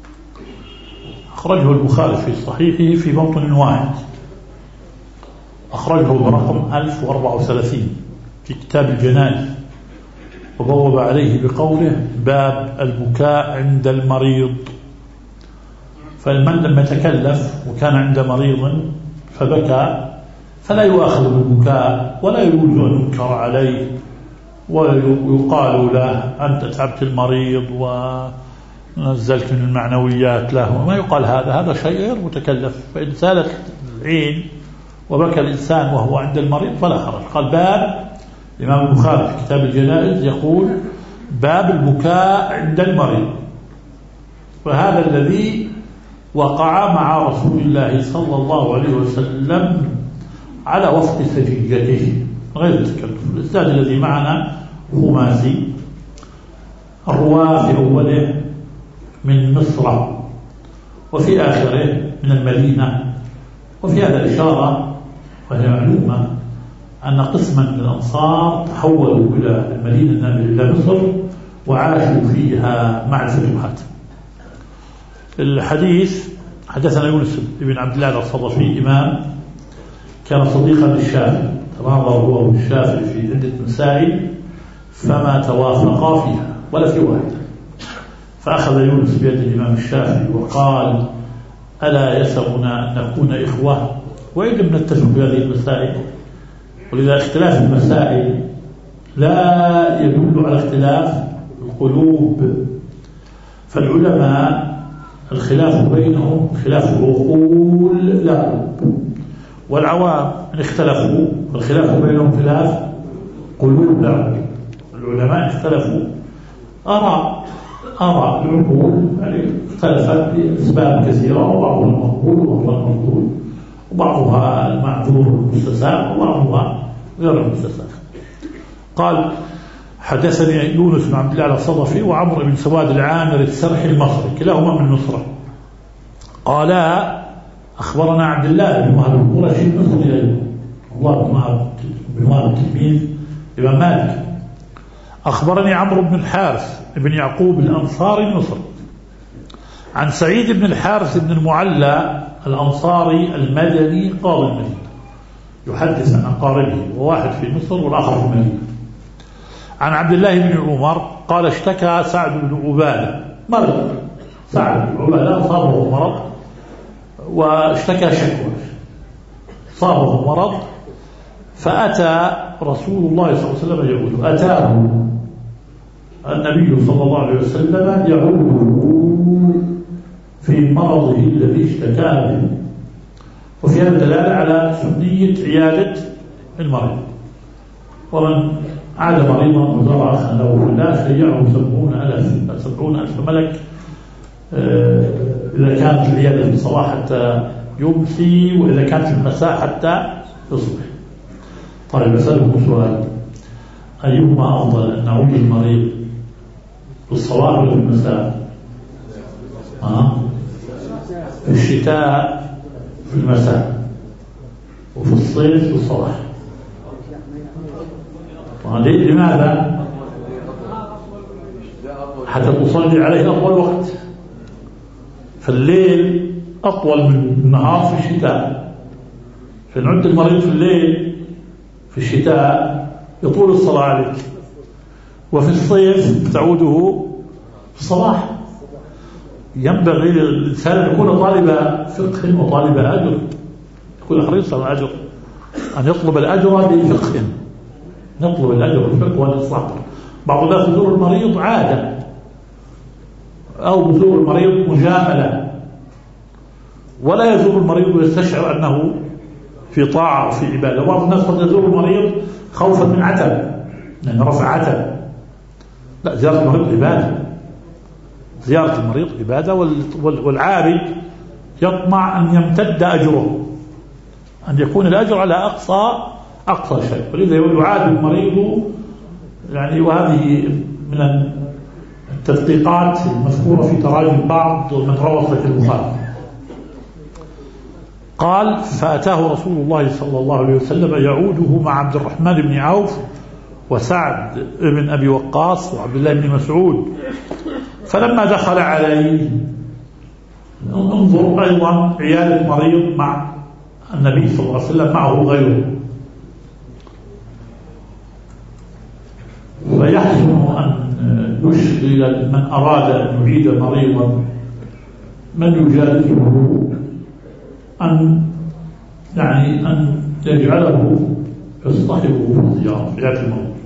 A: أخرجه البخاري في صحيحه في موطن واحد، أخرجه برقم 1034 في كتاب الجنائز، وبوب عليه بقوله: باب البكاء عند المريض. فالمن لما تكلف وكان عند مريض فبكى فلا يؤاخذ بالبكاء ولا يجوز أن ينكر عليه ويقال له: أنت تعبت المريض ونزلت من المعنويات له، ما يقال هذا شيء غير متكلف. فإن زالت العين وبكى الإنسان وهو عند المريض فلا حرج. قال: باب، الإمام البخاري في كتاب الجنائز يقول: باب البكاء عند المريض. فهذا الذي وقع مع رسول الله صلى الله عليه وسلم على وفق سجيته غير التكلف. الإسناد الذي معنا خماسي، الرواة في أوله من مصر وفي آخره من المدينة. وفي هذا الإشارة، وهي معلومة، أن قسما من الأنصار تحولوا إلى المدينة إلى مصر وعاشوا فيها مع الفتوحات. الحديث: حدثنا يونس بن عبد الله الصدفي، إمام كان صديقا للشافعي، تناظر هو والشافعي في عدة مسائل فما توافقا فيها ولا في واحدة، فأخذ يونس بيد الإمام الشافعي وقال: ألا يسرنا أن نكون إخوة وإن لم نتفق في هذه المسائل؟ ولذا اختلاف المسائل لا يدل على اختلاف القلوب، فالعلماء الخلاف بينهم خلاف عقول لا قلوب، والعوام إن اختلفوا فالخلاف بينهم خلاف قلوب لا عقول. العلماء اختلفوا آراء العقول يعني اختلفت لأسباب كثيرة، وبعضها المقبول وبعضها المردود، وبعضها المعذور المستساغ وبعضها غير المستساغ. قال: حدثني يونس بن عبد الله الصدفي وعمرو بن سواد العامري السرحي المصري، كلاهما من مصر. قال: أخبرنا عبد الله بن وهب القرشي المصري، الله بن وهب تلميذ الإمام مالك. أخبرني عمرو بن الحارث بن يعقوب الأنصاري المصري عن سعيد بن الحارث بن المعلى الأنصاري المدني قاضي المدينة، يحدث عن أقاربه، وواحد في مصر والآخر في المدينة. عن عبد الله بن عمر قال: اشتكى سعد بن عبادة، مرض سعد بن عبادة صابه مرض واشتكى شكوى، صابه مرض، فأتى رسول الله صلى الله عليه وسلم يعوده. أتاه النبي صلى الله عليه وسلم يعوده في مرضه الذي اشتكى به، وفي هذا دلالة على سنية عيادة المريض. ومن عاد مريضا وزرع أخا له في الله شيعه 70,000 ملك، إذا كانت العيادة في الصباح حتى يمسي، وإذا كانت في المساء حتى يصبح. طيب، أسألكم سؤال: أيهما أفضل، أن نعود المريض في الصباح ولا في المساء؟ في الشتاء في المساء، وفي الصيف في الصباح. لماذا؟ حتى تصلي عليه أطول وقت. فالليل أطول من النهار في الشتاء، فنعد المريض في الليل في الشتاء يطول الصلاة عليك، وفي الصيف تعوده في الصباح. ينبغي للإنسان أن يكون طالب فقه وطالب أجر، يكون حريصا على الأجر، أن يطلب الأجر بفقه، نطلب الأجر بالفقه والإصلاح. بعض الناس يزور المريض عادة، أو يزور المريض مجاملة، ولا يزور المريض ويستشعر أنه في طاعة وفي عبادة. بعض الناس قد يزور المريض خوفا من عتب، لأن رفع عتب. لا، زيارة المريض عبادة، زيارة المريض عبادة، والعابد يطمع أن يمتد أجره، أن يكون الأجر على أقصى شيء، ولذا يعاد المريض يعني. وهذه من التدقيقات المذكورة في تراجم بعض من روى صحيح البخاري. قال: فأتاه رسول الله صلى الله عليه وسلم يعوده مع عبد الرحمن بن عوف وسعد بن أبي وقاص وعبد الله بن مسعود، فلما دخل عليه، انظر أيضا عيادة مريض مع النبي صلى الله عليه وسلم معه غيره، فيحسن أن يشغل من أراد أن يعيد مريضا من يجالسه، أن يجعله يصطحبه في الزيارة في عيادة المريض.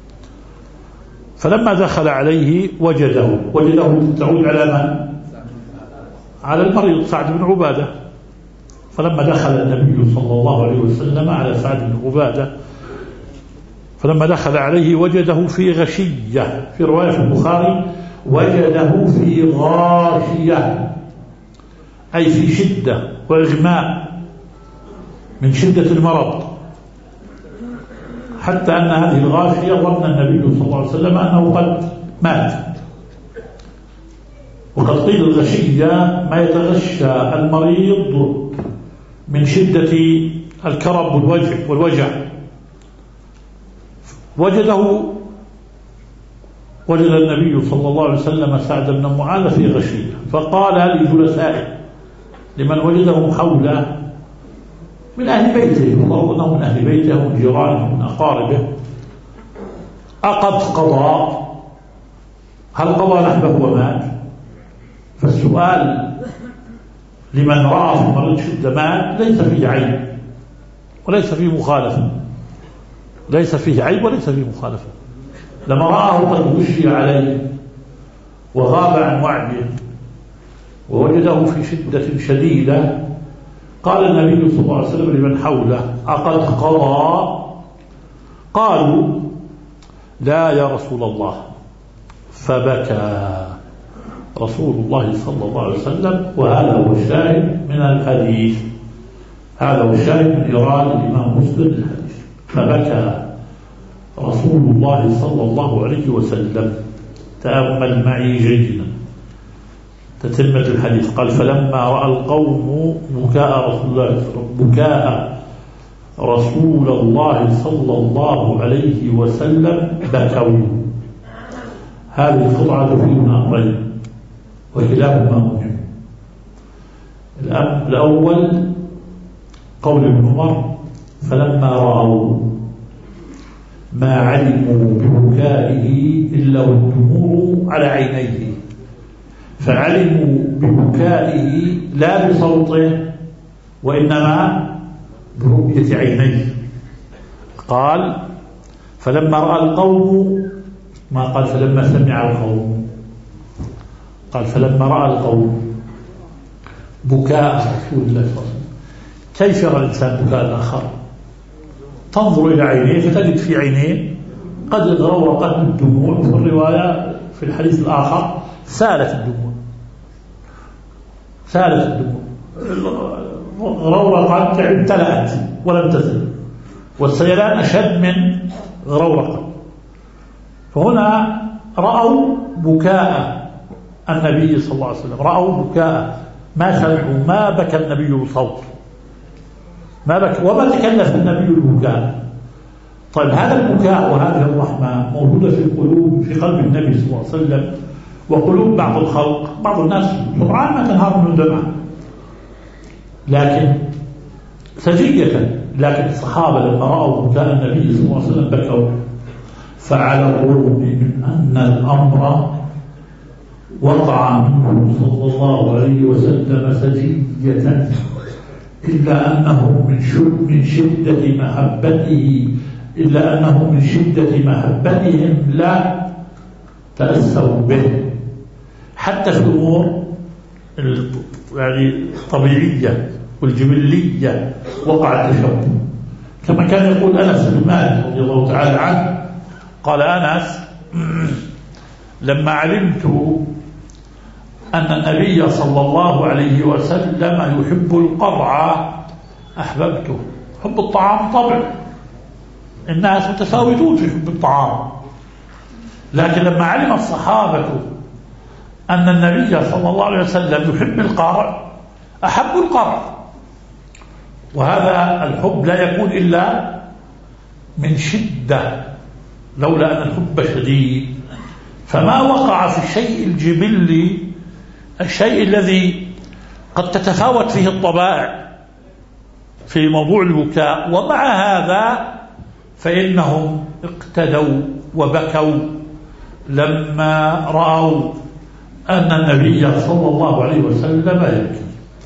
A: فلما دخل عليه وجده تعود على من؟ على المريض سعد بن عبادة. فلما دخل النبي صلى الله عليه وسلم على سعد بن عبادة، فلما دخل عليه وجده في غشية، في رواية في البخاري وجده في غاشية، أي في شدة وإغماء من شدة المرض، حتى أن هذه الغاشية ظن النبي صلى الله عليه وسلم أنه قد مات. وقد قيل الغشية ما يتغشى المريض من شدة الكرب والوجع. وجد النبي صلى الله عليه وسلم سعد بن معاذ في غشية، فقال لجلسائه، لمن وجدهم حوله من أهل بيته، الله أنه من أهل بيته ومن جيرانه ومن أقاربه: أقد قضى؟ هل قضى نحبه ومات؟ فالسؤال لمن رأى في المريض شدة مات ليس فيه عيب وليس فيه مخالفة، ليس فيه عيب وليس فيه مخالفة. لما رآه قد غشي عليه وغاب عن وعده ووجده في شدة شديدة، قال النبي صلى الله عليه وسلم لمن حوله: أقد قضى؟ قالوا: لا يا رسول الله. فبكى رسول الله صلى الله عليه وسلم. وهذا هو الشاهد من الحديث، هذا هو الشاهد من إيراد الإمام مسلم الحديث. فبكى رسول الله صلى الله عليه وسلم. تأمل معي جيدا تتمة الحديث. قال: فلما رأى القوم بكاء رسول الله صلى الله عليه وسلم بكوا. هذه القطعة فينا أمرين وكلاهما مهم. الأول قول ابن عمر: فلما رأوا ما علموا ببكائه إلا والدموع على عينيه، فعلموا ببكائه لا بصوته وإنما برؤية عينيه. قال: فلما رأى القوم، ما قال فلما سمع القوم، قال فلما رأى القوم بكاء رسول الله صلى الله عليه وسلم. كيف يرى الإنسان بكاء الآخر؟ تنظر إلى عينيه فتجد في عينيه قد غرقت الدموع، في الرواية في الحديث الآخر سالت الدموع، غرورقت يعني امتلأت ولم تسل، والسيلان أشد من غرورقة. فهنا رأوا بكاء النبي صلى الله عليه وسلم، رأوا بكاء، ما سمعوا، ما بكى النبي بصوت، ما بكى وما تكلف النبي البكاء. طيب هذا البكاء وهذه الرحمة موجودة في القلوب، في قلب النبي صلى الله عليه وسلم وقلوب بعض الخلق بعض الناس سرعان ما تنهار من دمعة، لكن سجية. لكن الصحابة لما رأوا بكاء النبي صلى الله عليه وسلم بكوا. فعلى الرغم من أن الأمر وقع منه صلى الله عليه وسلم سجية، إلا أنه من شدة محبتهم لا تأثروا به، حتى في الأمور يعني الطبيعية والجبلية وقع التشبه. كما كان يقول أنس بن مالك رضي الله تعالى عنه، قال أنس: لما علمت أن النبي صلى الله عليه وسلم يحب القرع أحببته. حب الطعام طبع، الناس متفاوتون في حب الطعام، لكن لما علم الصحابة أن النبي صلى الله عليه وسلم يحب القرع أحبوا القرع. وهذا الحب لا يكون إلا من شدة، لولا أن الحب شديد فما وقع في الشيء الجبلي، الشيء الذي قد تتفاوت فيه الطبائع في موضوع البكاء. ومع هذا فإنهم اقتدوا وبكوا لما رأوا أن النبي صلى الله عليه وسلم يبكي.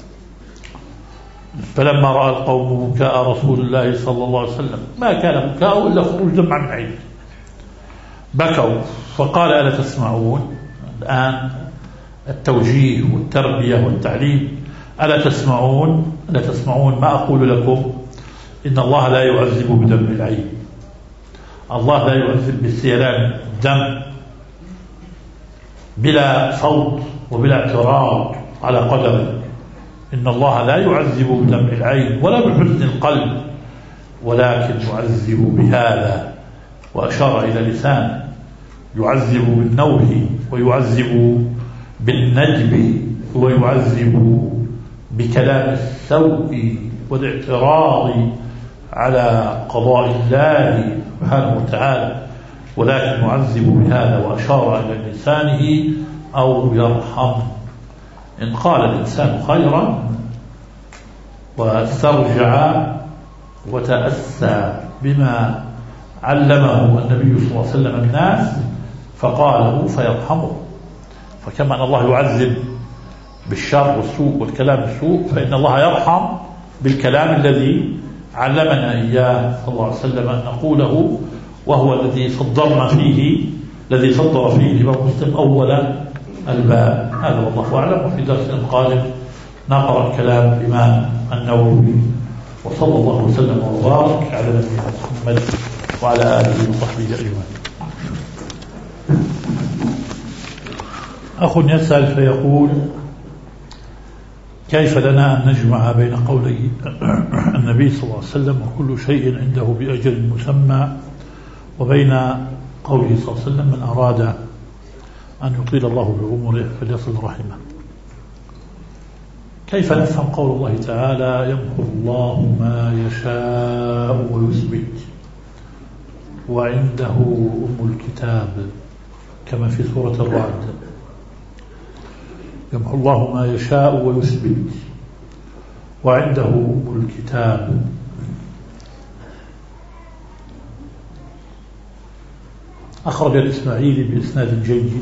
A: فلما رأى القوم بكاء رسول الله صلى الله عليه وسلم ما كان بكاء إلا خروج دمع من عين، بكوا. فقال: ألا تسمعون؟ الآن التوجيه والتربية والتعليم. ألا تسمعون ما أقول لكم؟ إن الله لا يعذب بدمع العين، الله لا يعذب بسيلان الدم بلا صوت وبلا اعتراض على قدره. إن الله لا يعذب بدمع العين ولا بحزن القلب، ولكن يعذب بهذا، وأشار إلى لسانه، يعذب بالنوح ويعذب بالنجب ويعذب بكلام السوء والاعتراض على قضاء الله سبحانه وتعالى، ولكن يعذب بهذا. وأشار إلى لسانه أو يرحم. إن قال الإنسان خيرا واسترجع وتأسى بما علمه النبي صلى الله عليه وسلم الناس فقاله فيرحمه. فكما أن الله يعذب بالشر والسوء والكلام السوء، فإن الله يرحم بالكلام الذي علمنا إياه صلى الله عليه وسلم أن نقوله، وهو الذي صدر فيه الإمام مسلم أول الباب. هذا والله أعلم. وفي درس قادم نقرأ كلام الإمام النووي. وصلى الله وسلم وبارك على نبينا محمد وعلى آله وصحبه أجمعين. أخ يسأل فيقول: كيف لنا أن نجمع بين قولي النبي صلى الله عليه وسلم وكل شيء عنده بأجل مسمى، وبين قوله صلى الله عليه وسلم: من أراد أن يطيل الله بعمره فليصل رحمه؟ كيف نفهم قول الله تعالى: يمحو الله ما يشاء ويثبت وعنده أم الكتاب، كما في سورة الرعد؟ يمحو الله ما يشاء ويثبت وعنده أم الكتاب. أخرج الإسماعيلي بإسناد جيد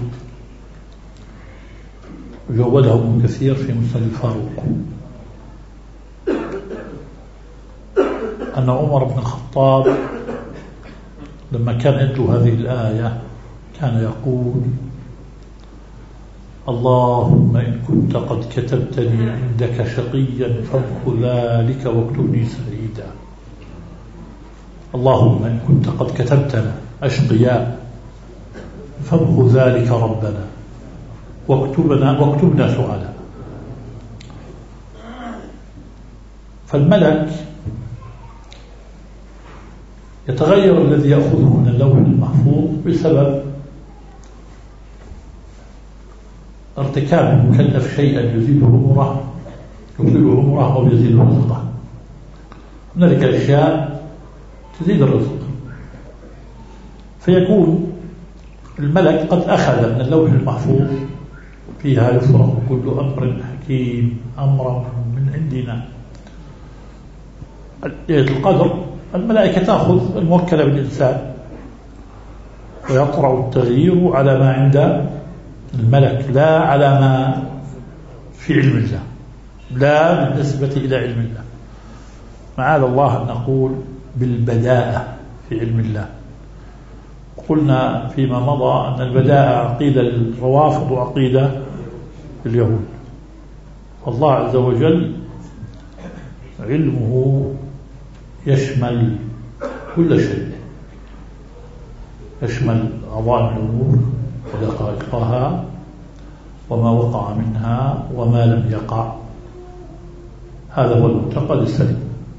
A: وجوده ابن كثير في مسند الفاروق أن عمر بن الخطاب لما كان يتلو هذه الآية كان يقول: اللهم إن كنت قد كتبتني عندك شقيا فامحو ذلك واكتبني سعيدا. اللهم إن كنت قد كتبتنا أشقياء فامحو ذلك ربنا واكتبنا سعداء. فالملك يتغير الذي يأخذه من اللوح المحفوظ بسبب ارتكاب المكلف شيئا يزيد عمره أو يزيد رزقه. هنالك أشياء تزيد الرزق، فيكون الملك قد أخذ من اللوح المحفوظ فيها يفرق كل أمر حكيم أمرا من عندنا. ليلة القدر الملائكة تأخذ الموكلة بالإنسان ويطرأ التغيير على ما عند الملك لا على ما في علم الله، لا بالنسبة إلى علم الله. معاذ الله أن نقول بالبداءة في علم الله. قلنا فيما مضى أن البداءة عقيدة الروافض وعقيدة اليهود. الله عز وجل علمه يشمل كل شيء، يشمل عظائم الأمور ودقائقها وما وقع منها وما لم يقع. هذا هو المعتقد السليم.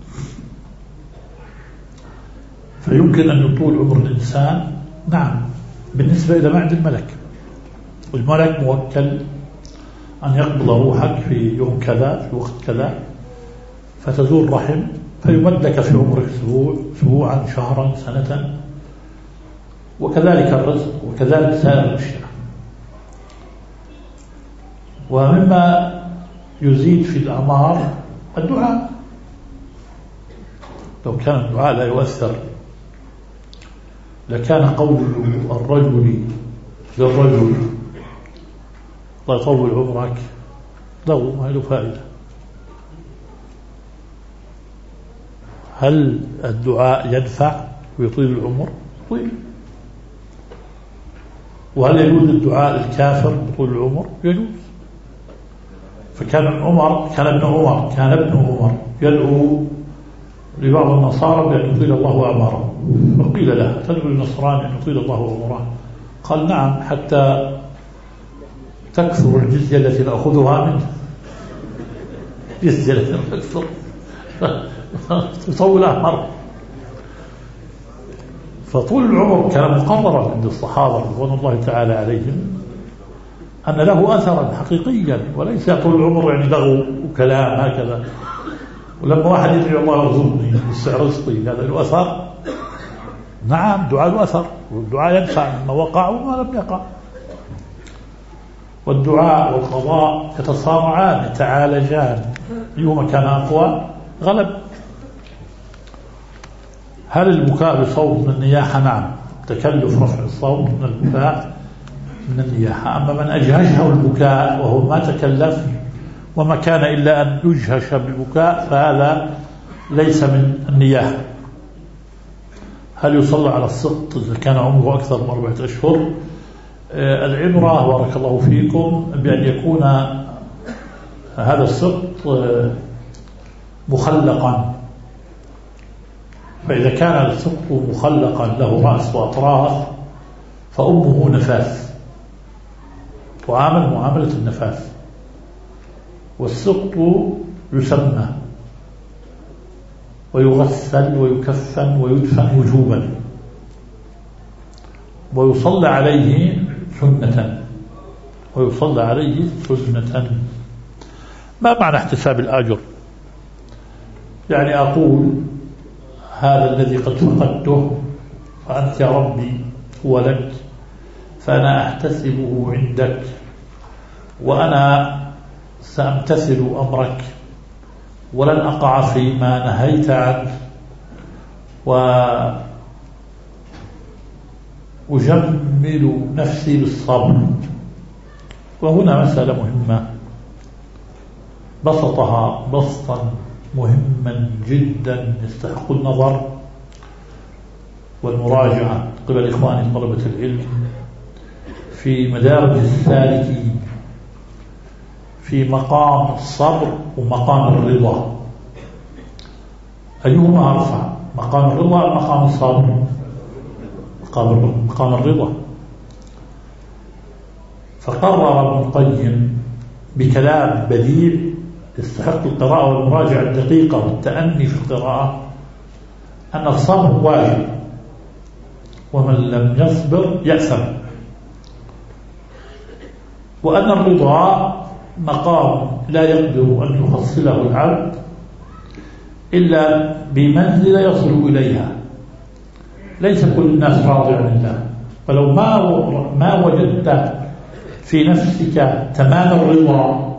A: فيمكن أن يطول عمر الإنسان، نعم، بالنسبة إلى ما عند الملك. الملك موكل أن يقبض روحك في يوم كذا في وقت كذا فتزور رحم فيمد لك في عمرك أسبوعا شهرا سنة، وكذلك الرزق وكذلك سائر الأشياء. ومما يزيد في الأعمار الدعاء. لو كان الدعاء لا يؤثر لكان قول الرجل للرجل الله يطول عمرك له ما له فائدة. هل الدعاء ينفع ويطيل العمر؟ طيب. وهل يجوز الدعاء الكافر بطول العمر؟ يجوز. فكان ابن عمر كان ابن عمر يدعو لبعض النصارى بأن يطيل الله أعماره، فقيل له تدعو للنصراني أن يطيل الله عمره؟ قال نعم، حتى تكثر الجزية التي نأخذها منه، الجزية التي تكثر تطول أعمار. فطول العمر كان مقررا عند الصحابة رضوان الله تعالى عليهم أن له أثرا حقيقيا، وليس طول العمر يعني لغو وكلام هكذا. ولما واحد يدعي الله يرزقني بالسعر رزقي هذا له أثر؟ نعم، دعاء له أثر، والدعاء ينفع ما وقع وما لم يقع. والدعاء والقضاء يتصارعان يتعالجان، أيهما كان أقوى غلب. هل البكاء بصوت من النياحة؟ نعم، تكلف رفع الصوت من البكاء من النياحة. أما من أجهشه البكاء وهو ما تكلف وما كان إلا أن يجهش بالبكاء فهذا ليس من النياحة. هل يصلى على السقط إذا كان عمره أكثر من 4 أشهر؟ العبرة بارك الله فيكم بأن يكون هذا السقط مخلقا. فإذا كان السقط مخلقا له رأس وأطراف فأمه نفاث، تعامل معاملة النفاث. والسقط يسمى ويغسل ويكفن ويدفن وجوبا، ويصلى عليه سنة. ما معنى احتساب الآجر؟ يعني أقول هذا الذي قد فقدته فأنت يا ربي هو لك، فأنا أحتسبه عندك، وأنا سأمتثل أمرك ولن أقع فيما نهيت عنه، وأجمل نفسي بالصبر. وهنا مسألة مهمة بسطها بسطا مهما جدا يستحق النظر والمراجعة قبل إخواني طلبة العلم في مدارج السالكين في مقام الصبر ومقام الرضا. أيهما أرفع، مقام الرضا أم مقام الصبر؟ مقام الرضا. فقرر ابن القيم بكلام بديع يستحق القراءة والمراجعة الدقيقة والتأني في القراءة أن الصبر واجب، ومن لم يصبر يأثم، وأن الرضا مقام لا يقدر أن يحصله العبد إلا بمنزلة يصل إليها. ليس كل الناس راضي عن الله، فلو ما وجدت في نفسك تمام الرضا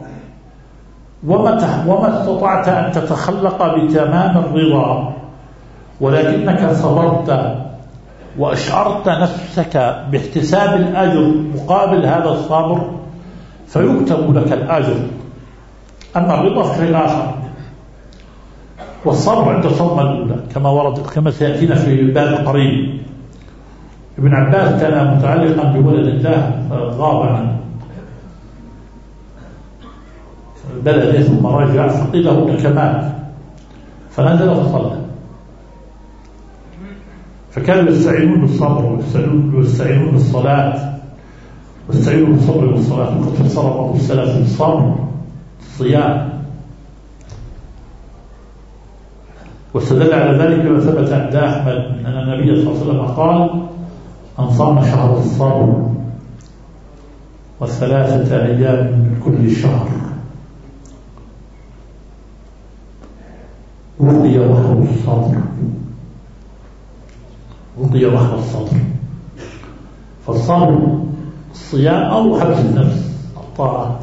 A: وما استطعت أن تتخلق بتمام الرضا، ولكنك صبرت وأشعرت نفسك باحتساب الأجر مقابل هذا الصبر، فيكتب لك الأجر. أما الرضا فشيء آخر. والصبر عند الصدمة الأولى كما سيأتينا في الباب قريب. ابن عباس كان متعلقا بولد الله فغاب عنه، بلده ثم رجع فقيل له انك مات، فنزل وصلى. فكانوا يستعينون بالصبر ويستعينون بالصلاة واستعينوا بالصبر والصلاة. وقد فسر بعض السلف بالصبر الصيام، واستدل على ذلك بما ثبت عند أحمد أن النبي صلى الله عليه وسلم قال: من صام شهر الصبر والثلاثة أيام من كل شهر وقي وحر الصبر. وقي وحر الصبر. فالصبر الصيام أو حبس النفس الطاعة.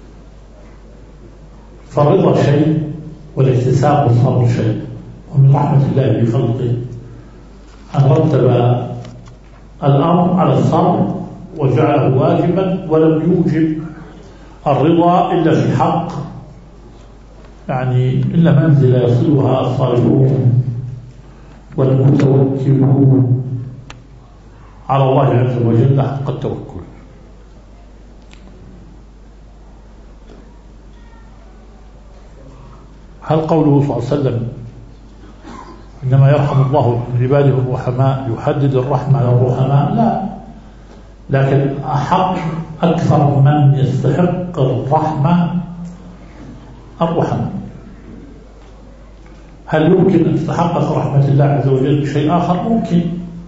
A: فالرضا شيء والاكتساب والصبر شيء. ومن رحمة الله بخلقه أن رتب الأمر على الصبر وجعله واجبا، ولم يوجب الرضا إلا في حق، يعني إلا منزل يصلها الصالحون والمتوكلون على الله عز وجل حق التوكل. هل قوله صلى الله عليه وسلم إنما يرحم الله من عباده الرحماء يحدد الرحمة على الرحماء؟ لا، لكن أحق أكثر من يستحق الرحمة الرحماء. هل يمكن أن تتحقق رحمة الله عز وجل بشيء آخر؟ ممكن.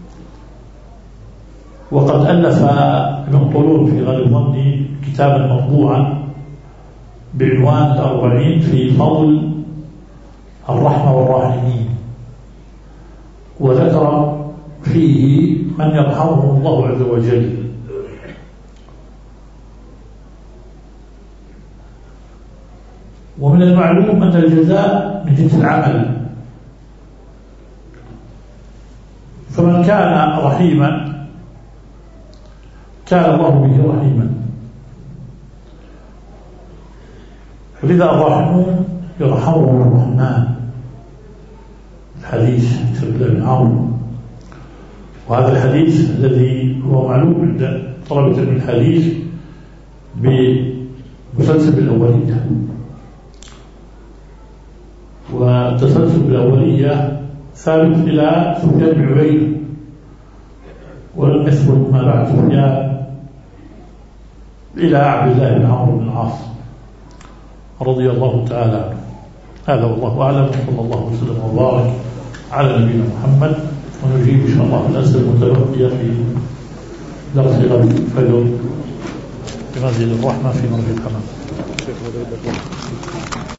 A: وقد ألف ابن طولون في غالب ظني كتابا مطبوعا بعنوان 40 في فضل الرحمة والراحمين، وذكر فيه من يرحمه الله عز وجل. ومن المعلوم أن الجزاء من جنس العمل، فمن كان رحيما كان الله به رحيما. ولذا الراحمون يرحمهم الرحمن. الحديث سبيل بن عمرو، وهذا الحديث الذي هو معلوم عند طلبة علم الحديث بمسلسل الأولية، والتسلسل بالأولية ثابت إلى سفيان بن عبيد، ولم يثبت ما بعد سفيان إلى عبد الله بن عمرو بن العاص رضي الله تعالى عنه. هذا والله أعلم، صلى الله وسلم وبارك على نبينا محمد. ونجيب إن شاء الله الأسئلة المتبقية في درس غد الفجر بمنزل الرحمة في مرج الحمام.